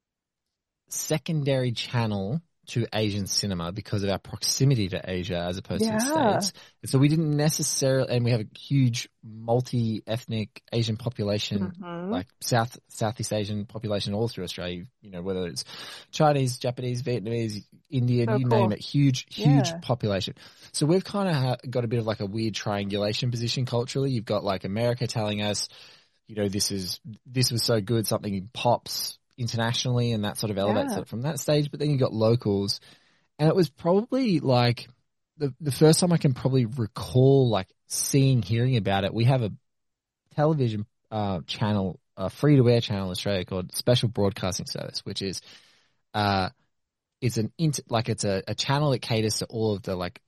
secondary channel to Asian cinema because of our proximity to Asia as opposed to the Yeah. States. And so we didn't necessarily, and we have a huge multi-ethnic Asian population, Mhm. like South, Southeast Asian population all through Australia, you know, whether it's Chinese, Japanese, Vietnamese, Indian, So you cool. name it, huge, huge Yeah. population. So we've kind of ha- got a bit of like a weird triangulation position culturally. You've got like America telling us, you know, this is, this was so good, something pops internationally and that sort of elevates Yeah. it from that stage. But then you got locals, and it was probably like the the first time I can probably recall like seeing, hearing about it. We have a television uh, channel, a free to air channel in Australia called Special Broadcasting Service, which is uh, it's an inter- like it's a, a channel that caters to all of the like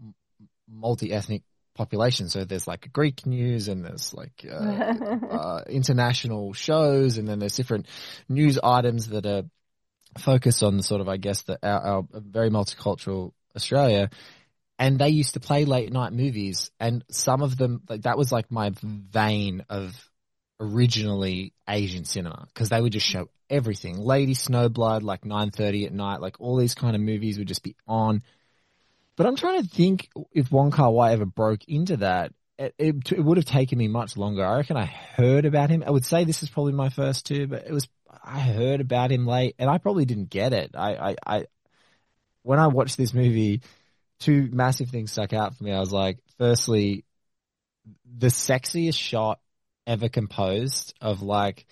multi ethnic population. So there's like Greek news and there's like uh, uh, international shows, and then there's different news items that are focused on sort of, I guess, the, our, our very multicultural Australia. And they used to play late night movies, and some of them, like that was like my vein of originally Asian cinema, because they would just show everything. Lady Snowblood, like nine thirty at night, like all these kind of movies would just be on. But I'm trying to think if Wong Kar-wai ever broke into that. It, it, it would have taken me much longer. I reckon I heard about him. I would say this is probably my first two, but it was, I heard about him late, and I probably didn't get it. I, I, I when I watched this movie, two massive things stuck out for me. I was like, firstly, the sexiest shot ever composed of like,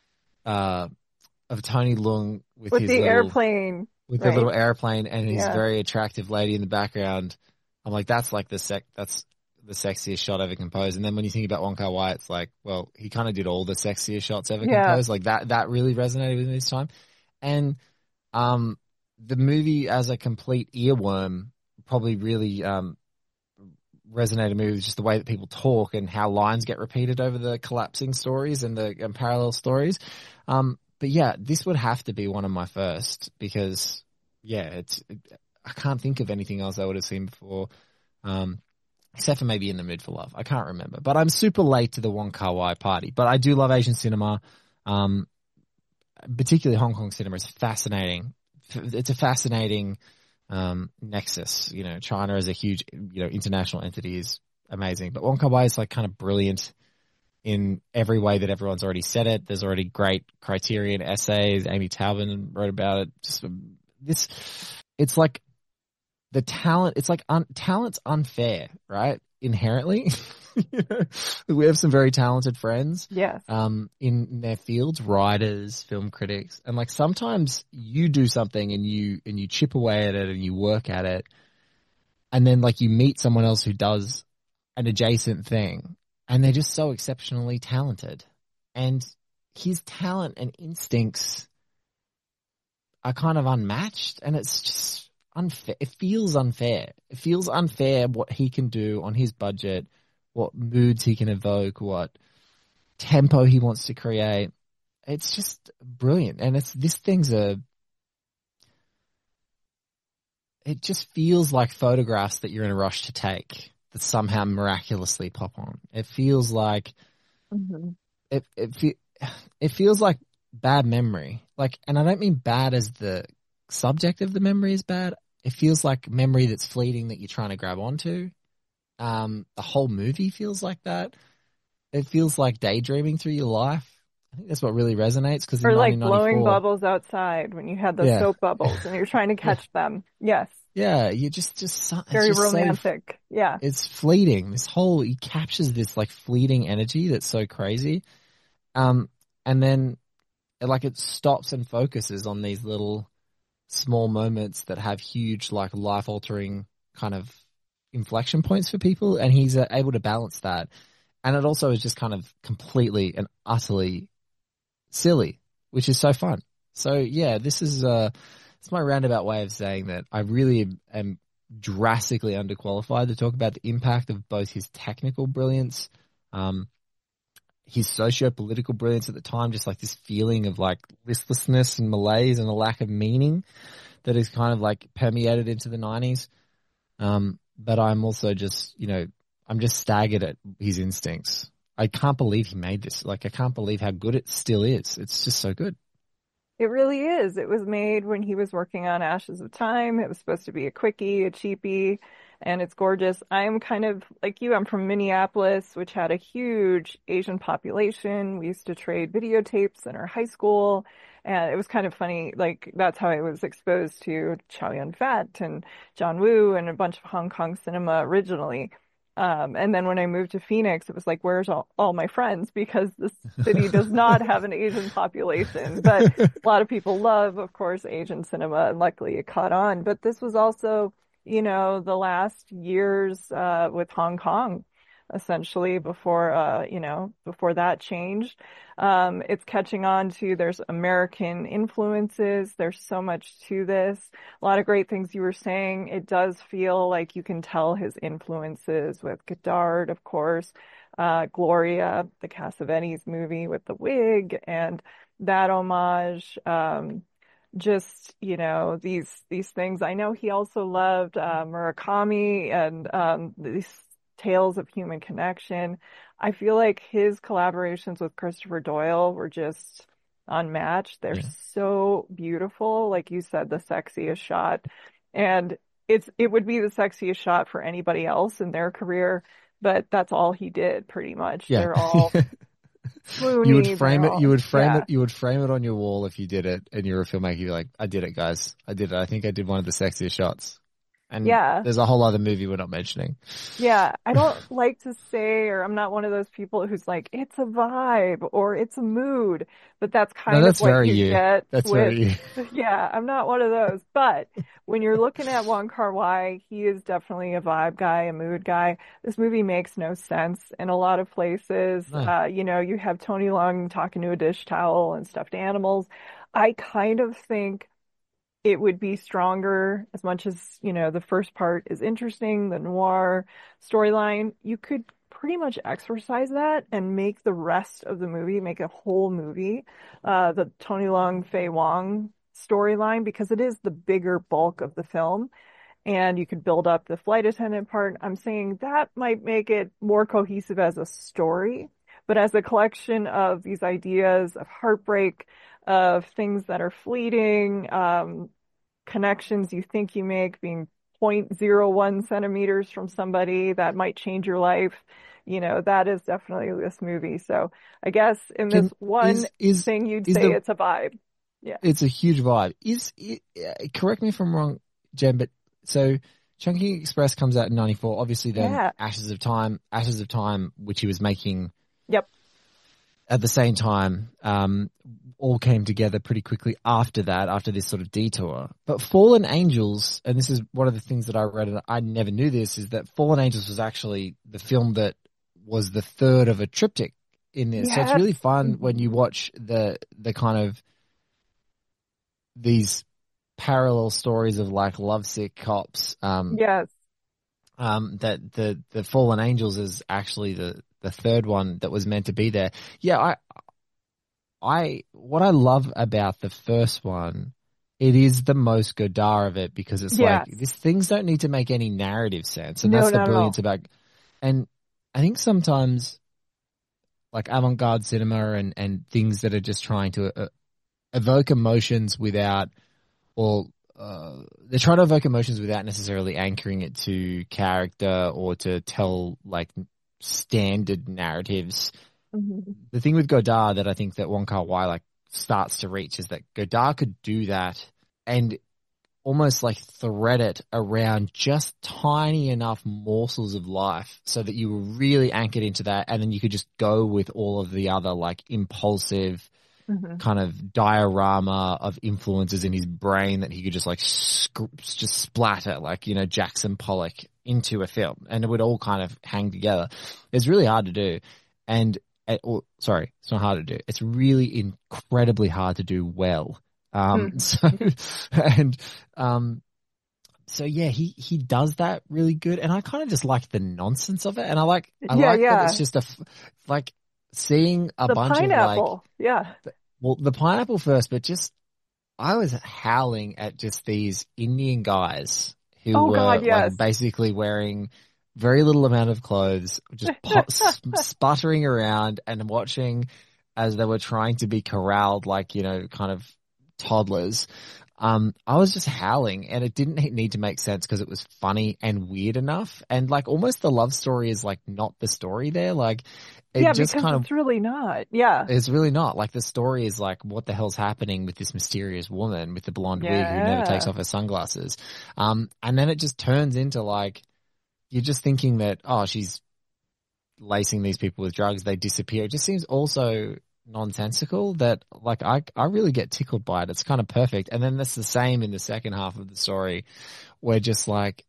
uh, of Tony Leung with, With his the little, airplane. with Right. the little airplane and his Yeah. very attractive lady in the background. I'm like, that's like the sec, that's the sexiest shot ever composed. And then when you think about Wong Kar-wai, it's like, well, he kind of did all the sexiest shots ever Yeah. composed. Like that, that really resonated with me this time. And, um, the movie as a complete earworm probably really, um, resonated with me with just the way that people talk and how lines get repeated over the collapsing stories and the and parallel stories. Um, but yeah, this would have to be one of my first because, yeah, it's it, I can't think of anything else I would have seen before, um, except for maybe In the Mood for Love. I can't remember. But I'm super late to the Wong Kar-wai party. But I do love Asian cinema, um, particularly Hong Kong cinema. It's fascinating. It's a fascinating um, nexus. You know, China as a huge, you know, international entity is amazing. But Wong Kar-wai is like kind of brilliant in every way that everyone's already said it. There's already great Criterion essays. Amy Taubin wrote about it. Just this, it's like the talent. It's like un, talent's unfair, right? Inherently, You know, we have some very talented friends. Yes. Um, in their fields, writers, film critics, and like sometimes you do something and you and you chip away at it and you work at it, and then like you meet someone else who does an adjacent thing, and they're just so exceptionally talented, and his talent and instincts are kind of unmatched, and it's just unfair. It feels unfair. It feels unfair what he can do on his budget, what moods he can evoke, what tempo he wants to create. It's just brilliant. And it's, this thing's a, it just feels like photographs that you're in a rush to take that somehow miraculously pop on. It feels like, Mm-hmm. it, it, fe- it feels like bad memory. Like, and I don't mean bad as the subject of the memory is bad. It feels like memory that's fleeting that you're trying to grab onto. Um, the whole movie feels like that. It feels like daydreaming through your life. I think that's what really resonates because Or like blowing bubbles outside when you had those Yeah. soap bubbles and you're trying to catch them. Yes. Yeah, you just just so- it's Very just so- romantic. Yeah. it's fleeting. This whole he captures this like fleeting energy that's so crazy. Um, and then it, like it stops and focuses on these little small moments that have huge like life altering kind of inflection points for people, and he's uh, able to balance that. And it also is just kind of completely and utterly silly, which is so fun. So yeah, this is uh, it's my roundabout way of saying that I really am, am drastically underqualified to talk about the impact of both his technical brilliance, um, his socio-political brilliance at the time, just like this feeling of like listlessness and malaise and a lack of meaning that is kind of like permeated into the nineties. Um, but I'm also just, you know, I'm just staggered at his instincts. I can't believe he made this. Like, I can't believe how good it still is. It's just so good. It really is. It was made when he was working on Ashes of Time. It was supposed to be a quickie, a cheapie, and it's gorgeous. I'm kind of like you. I'm from Minneapolis, which had a huge Asian population. We used to trade videotapes in our high school. And it was kind of funny, like that's how I was exposed to Chow Yun-fat and John Woo and a bunch of Hong Kong cinema originally. Um, and then when I moved to Phoenix, it was like, where's all, all my friends? Because this city does not have an Asian population. But a lot of people love, of course, Asian cinema, and luckily it caught on. But this was also, you know, the last years uh, with Hong Kong, essentially, before, uh, you know, before that changed. Um, it's catching on to, there's American influences. There's so much to this. A lot of great things you were saying. It does feel like you can tell his influences with Godard, of course, uh, Gloria, the Cassavetes movie with the wig and that homage. Um, just, you know, these, these things. I know he also loved, uh, Murakami and, um, these tales of human connection. I feel like his collaborations with Christopher Doyle were just unmatched. They're Yeah. so beautiful. Like you said, the sexiest shot. And it's, it would be the sexiest shot for anybody else in their career, but that's all he did pretty much. Yeah. They're all swoony. You would frame they're it. all- You would frame yeah. it. You would frame it on your wall if you did it, and you're a filmmaker. You're like, I did it, guys. I did it. I think I did one of the sexiest shots. And Yeah. there's a whole other movie we're not mentioning. Yeah, I don't like to say, or I'm not one of those people who's like, it's a vibe or it's a mood, but that's kind No, that's of what very you you. get That's with, very you. yeah, I'm not one of those. But when you're looking at Wong Kar-wai, he is definitely a vibe guy, a mood guy. This movie makes no sense in a lot of places. No. Uh, you know, you have Tony Leung talking to a dish towel and stuffed animals. I kind of think it would be stronger as much as, you know, the first part is interesting, the noir storyline. You could pretty much exercise that and make the rest of the movie, make a whole movie, uh, the Tony Leung, Fei Wong storyline, because it is the bigger bulk of the film. And you could build up the flight attendant part. I'm saying that might make it more cohesive as a story, but as a collection of these ideas of heartbreak, of things that are fleeting, um, connections you think you make being zero point zero one centimeters from somebody that might change your life. You know, that is definitely this movie. So I guess in this Can- one is- is- thing, you'd is say the- it's a vibe. Yeah. It's a huge vibe. Is it, uh, correct me if I'm wrong, Jen, but so Chungking Express comes out in ninety-four. Obviously, then Yeah. Ashes of Time, Ashes of Time, which he was making Yep. at the same time, um, all came together pretty quickly after that, after this sort of detour. But Fallen Angels, and this is one of the things that I read, and I never knew this, is that Fallen Angels was actually the film that was the third of a triptych in this. So it's Yes. really fun when you watch the the kind of these parallel stories of like lovesick cops. Um, Yes. um, that the the Fallen Angels is actually the the third one that was meant to be there. Yeah, I I what I love about the first one, it is the most Godard of it because it's Yes. like these things don't need to make any narrative sense, and No, that's the not at all. brilliance about. And I think sometimes, like avant-garde cinema and and things that are just trying to uh, evoke emotions without, or uh, they're trying to evoke emotions without necessarily anchoring it to character or to tell like standard narratives. Mhm. The thing with Godard that I think that Wong Kar-wai like starts to reach is that Godard could do that and almost like thread it around just tiny enough morsels of life so that you were really anchored into that, and then you could just go with all of the other like impulsive Mhm. kind of diorama of influences in his brain that he could just like sc- just splatter like, you know, Jackson Pollock into a film, and it would all kind of hang together. It's really hard to do. And uh, or, sorry, it's not hard to do. It's really incredibly hard to do well. Um, Mhm. so, and, um, so yeah, he, he does that really good. And I kind of just like the nonsense of it. And I like, I Yeah, like that yeah. it's just a, f- like seeing a The bunch of like, pineapple. Yeah. well, the pineapple first, but just, I was howling at just these Indian guys who Oh were God, yes. like basically wearing very little amount of clothes, just pot, s- sputtering around and watching as they were trying to be corralled like, you know, kind of toddlers. Um, I was just howling, and it didn't need to make sense because it was funny and weird enough. And like almost the love story is like not the story there. Like it Yeah, just because kind of, it's really not. Yeah. it's really not. Like the story is like, what the hell's happening with this mysterious woman with the blonde wig who never takes Yeah. off her sunglasses? Um, and then it just turns into like, you're just thinking that, oh, she's lacing these people with drugs. They disappear. It just seems also nonsensical that like I, I really get tickled by it. It's kind of perfect. And then that's the same in the second half of the story where just like,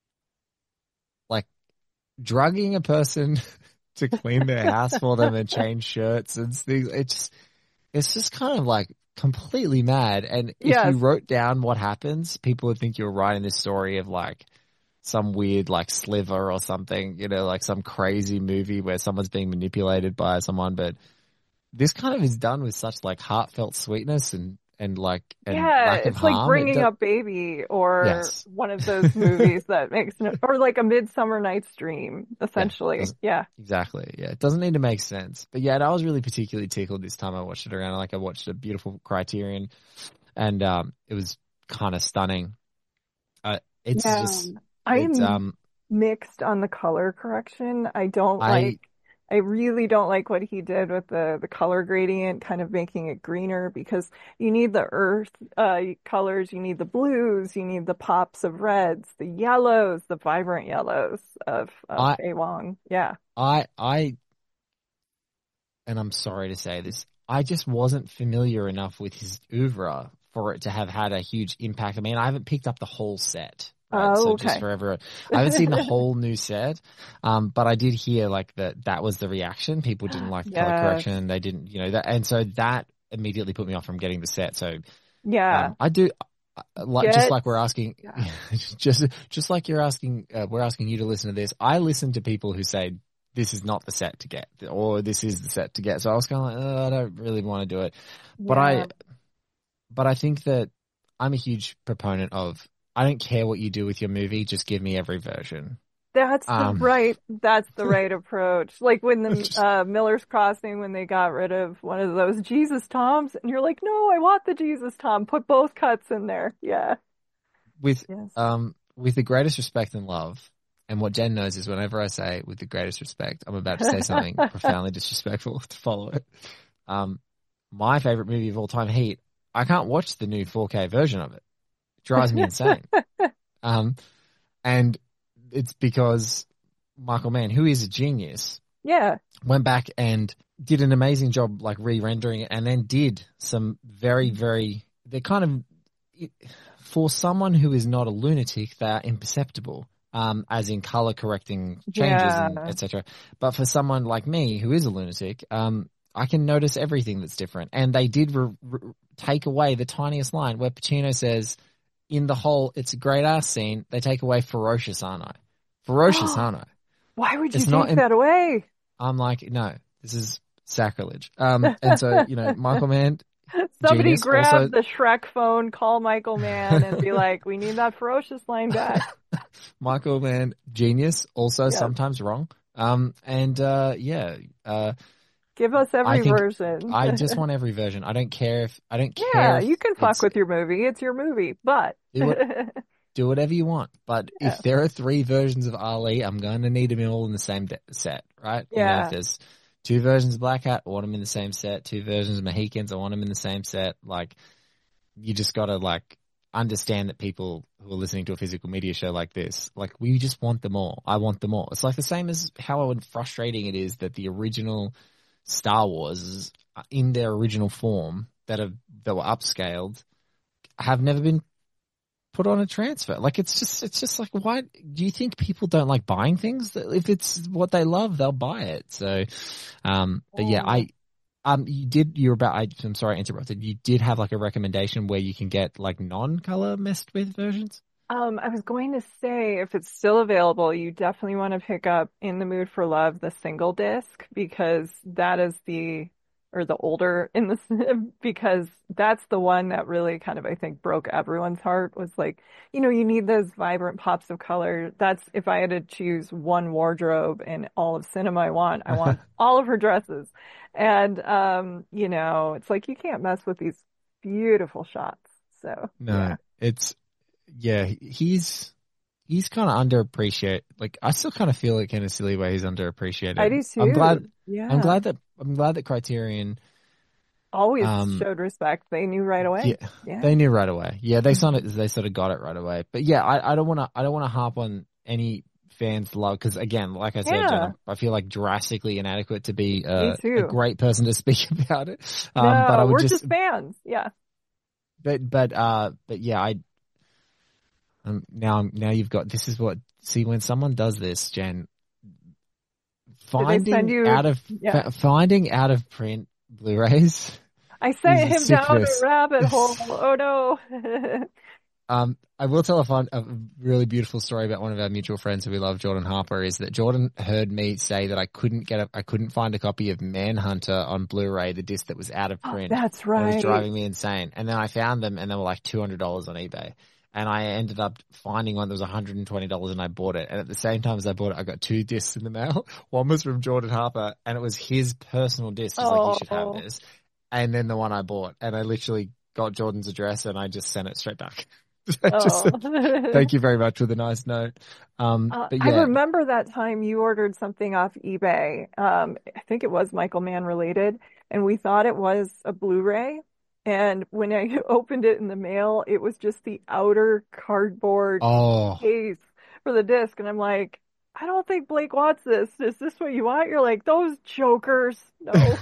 like drugging a person to clean their house for them and change shirts and things. It just, it's just kind of like completely mad. And if Yes. you wrote down what happens, people would think you were writing this story of like some weird like Sliver or something, you know, like some crazy movie where someone's being manipulated by someone. But this kind of is done with such like heartfelt sweetness and, and like, and Yeah, lack of it's like harm. It Bringing do- Up Baby or Yes. one of those movies that makes no, or like A Midsummer Night's Dream, Yeah, essentially. doesn't- Yeah. exactly. Yeah. It doesn't need to make sense. But yeah, I was really particularly tickled this time I watched it around. Like I watched a beautiful Criterion and, um, it was kind of stunning. Uh, it's Yeah. just, I it's, am um, mixed on the color correction. I don't I, like, I really don't like what he did with the, the color gradient, kind of making it greener because you need the earth uh, colors, you need the blues, you need the pops of reds, the yellows, the vibrant yellows of, of I, Fei Wong. Yeah. I, I, and I'm sorry to say this, I just wasn't familiar enough with his oeuvre for it to have had a huge impact. I mean, I haven't picked up the whole set, right? Oh, So okay. just for everyone, I haven't seen the whole new set, um, but I did hear like that that was the reaction. People didn't like the color Yes. correction. They didn't, you know, that, and so that immediately put me off from getting the set. So, Yeah. um, I do. uh, Like just Get, like we're asking, yeah. just just like you're asking, uh, we're asking you to listen to this. I listen to people who say this is not the set to get, or this is the set to get. So I was kind of like, oh, I don't really want to do it, but Yeah. I, but I think that I'm a huge proponent of I don't care what you do with your movie, just give me every version. That's the Um, right, that's the right approach. Like when the uh, Miller's Crossing, when they got rid of one of those Jesus Toms, and you're like, no, I want the Jesus Tom. Put both cuts in there. Yeah. with Yes. um with the greatest respect and love, and what Jen knows is whenever I say with the greatest respect, I'm about to say something profoundly disrespectful to follow it. Um, my favorite movie of all time, Heat. I can't watch the new four K version of it. It drives me insane. Um, And it's because Michael Mann, who is a genius, Yeah. went back and did an amazing job like re-rendering it, and then did some very, very, they're kind of, for someone who is not a lunatic, they are imperceptible, um, as in color correcting changes Yeah. and et cetera. But for someone like me who is a lunatic, um, I can notice everything that's different. And they did re- re- take away the tiniest line where Pacino says, in the whole "it's a great ass" scene, they take away ferocious, aren't I? Ferocious, aren't I? Why would you It's take not in- that away? I'm like, no, this is sacrilege. Um, and so, you know, Michael Mann, Somebody genius, grab also- the Shrek phone, call Michael Mann, and be like, we need that ferocious line back. Michael Mann, genius, also Yeah. sometimes wrong. Um, and uh, yeah, uh, Give us every I think version. I just want every version. I don't care if I don't care. Yeah, if you can fuck it's- with your movie. It's your movie, but Do do whatever you want. But Yeah. if there are three versions of Ali, I'm going to need them all in the same de- set, right? You know, Yeah. if there's two versions of Black Hat, I want them in the same set. Two versions of Mohicans, I want them in the same set. Like, you just got to like understand that people who are listening to a physical media show like this, like, we just want them all. I want them all. It's like the same as how frustrating it is that the original Star Wars in their original form that have that were upscaled have never been put on a transfer. Like, it's just it's just like, why do you think people don't like buying things? If it's what they love, they'll buy it. So um but yeah, I um you did you're about I, I'm sorry I interrupted. You did have like a recommendation where you can get like non-color messed with versions? Um, I was going to say, if it's still available, you definitely want to pick up In the Mood for Love, the single disc, because that is the, or the older in the, because that's the one that really kind of, I think, broke everyone's heart, was like, you know, you need those vibrant pops of color. That's, if I had to choose one wardrobe in all of cinema I want, I want all of her dresses. And, um, you know, it's like, you can't mess with these beautiful shots. So, No, yeah. it's yeah, he's he's kind of underappreciated. Like, I still kind of feel like in a silly way he's underappreciated. I do too. I'm glad. Yeah. I'm glad that I'm glad that Criterion. Always um, showed respect. They knew right away. Yeah, Yeah. they knew right away. Yeah, they sort of they sort of got it right away. But yeah, I, I don't want to I don't want to harp on any fans' love, because again, like I said, Yeah. Jen, I feel like drastically inadequate to be uh, Me too. a great person to speak about it. Um, no, but I would we're just, just fans. Yeah. but but uh, but yeah, I. Um, now, now you've got, this is what, see, when someone does this, Jen, finding send you- out of, yeah. fa- finding out of print Blu-rays, I sent He's him a down sickness. a rabbit hole. Oh no. um, I will tell a fun, a really beautiful story about one of our mutual friends who we love, Jordan Harper, is that Jordan heard me say that I couldn't get a, I couldn't find a copy of Manhunter on Blu-ray, the disc that was out of Oh, print. that's It right. was driving me insane. And then I found them and they were like two hundred dollars on eBay. And I ended up finding one that was one hundred twenty dollars and I bought it. And at the same time as I bought it, I got two discs in the mail. One was from Jordan Harper and it was his personal disc. He's like, you should Oh. have this. And then the one I bought. And I literally got Jordan's address and I just sent it straight back. I just said, Oh. thank you very much with a nice note. Um, Uh, but I yeah, remember that time you ordered something off eBay. Um, I think it was Michael Mann related, and we thought it was a Blu-ray. And when I opened it in the mail, it was just the outer cardboard oh, case for the disc. And I'm like, I don't think Blake wants this. Is this what you want? You're like, those jokers. No.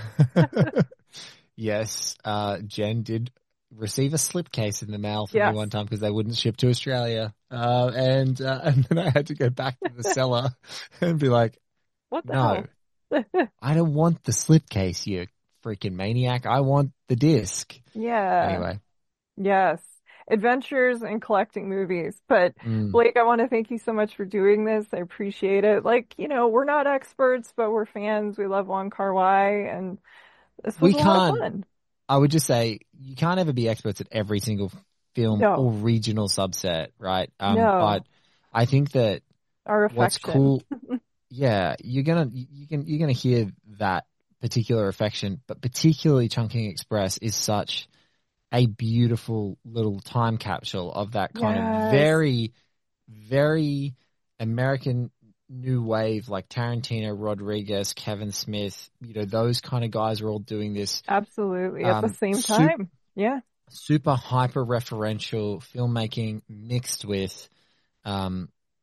yes, uh, Jen did receive a slipcase in the mail from Yes. me one time because they wouldn't ship to Australia. Uh, and, uh, and then I had to go back to the seller and be like, What the no, hell? I don't want the slipcase, you freaking maniac. I want the disc. Yeah. Anyway. Yes. Adventures and collecting movies. But Mm. Blake, I want to thank you so much for doing this. I appreciate it. Like, you know, we're not experts, but we're fans. We love Wong Kar-wai, and this was We a lot can't- of fun. I would just say you can't ever be experts at every single film No. or regional subset, right? Um, No. But I think that Our what's affection. cool, yeah, you're gonna you can you're gonna hear that particular affection, but particularly Chungking Express is such a beautiful little time capsule of that kind Yes. of very, very American new wave, like Tarantino, Rodriguez, Kevin Smith. You know, those kind of guys are all doing this Absolutely. At the Um, same sup- time. Yeah. super hyper referential filmmaking mixed with um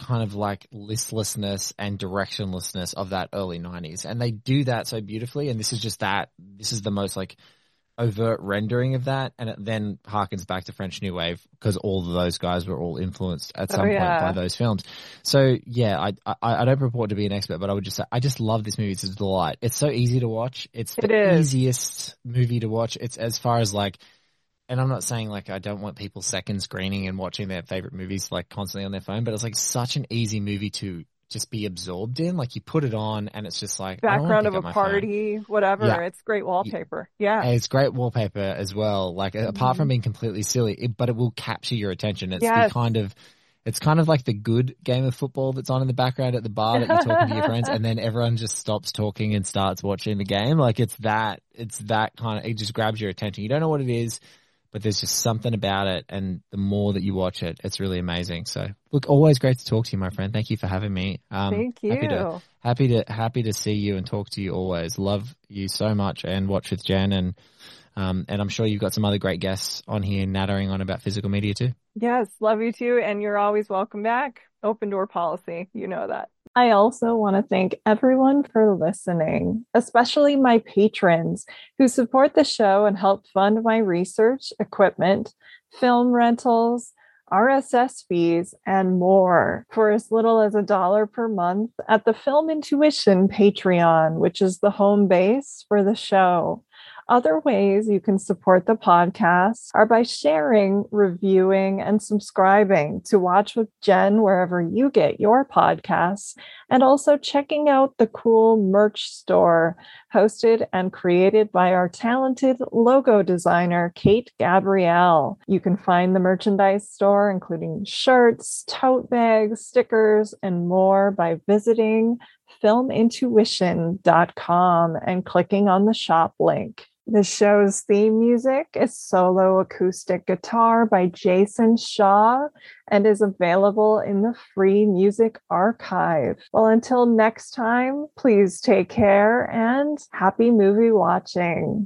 kind of like listlessness and directionlessness of that early nineties. And they do that so beautifully. And this is just that, this is the most like overt rendering of that. And it then harkens back to French New Wave because all of those guys were all influenced at some oh, yeah. point by those films. So yeah, I, I I don't purport to be an expert, but I would just say, I just love this movie. It's a delight. It's so easy to watch. It's the it easiest movie to watch. It's as far as like, and I'm not saying like I don't want people second screening and watching their favorite movies like constantly on their phone, but it's like such an easy movie to just be absorbed in. Like you put it on and it's just like background of a party, phone. whatever. Yeah. It's great wallpaper. Yeah. And it's great wallpaper as well. Like mm-hmm. apart from being completely silly, it, but it will capture your attention. It's yes. the kind of, it's kind of like the good game of football that's on in the background at the bar that you're talking to your friends and then everyone just stops talking and starts watching the game. Like it's that, it's that kind of, it just grabs your attention. You don't know what it is, but there's just something about it, and the more that you watch it, it's really amazing. So, look, always great to talk to you, my friend. Thank you for having me. Um, Thank you. Happy to, happy to happy to see you and talk to you always. Love you so much, and watch with Jen, and um, and I'm sure you've got some other great guests on here nattering on about physical media too. Yes, love you too, and you're always welcome back. Open door policy, you know that. I also want to thank everyone for listening, especially my patrons who support the show and help fund my research, equipment, film rentals, R S S fees, and more for as little as a dollar per month at the Film Intuition Patreon, which is the home base for the show. Other ways you can support the podcast are by sharing, reviewing, and subscribing to Watch with Jen wherever you get your podcasts, and also checking out the cool merch store hosted and created by our talented logo designer, Kate Gabrielle. You can find the merchandise store, including shirts, tote bags, stickers, and more by visiting film intuition dot com and clicking on the shop link. The show's theme music is Solo Acoustic Guitar by Jason Shaw and is available in the Free Music Archive. Well, until next time, please take care and happy movie watching.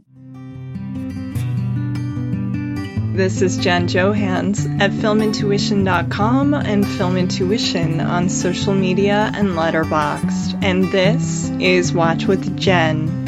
This is Jen Johans at film intuition dot com and Film Intuition on social media and Letterboxd. And this is Watch with Jen.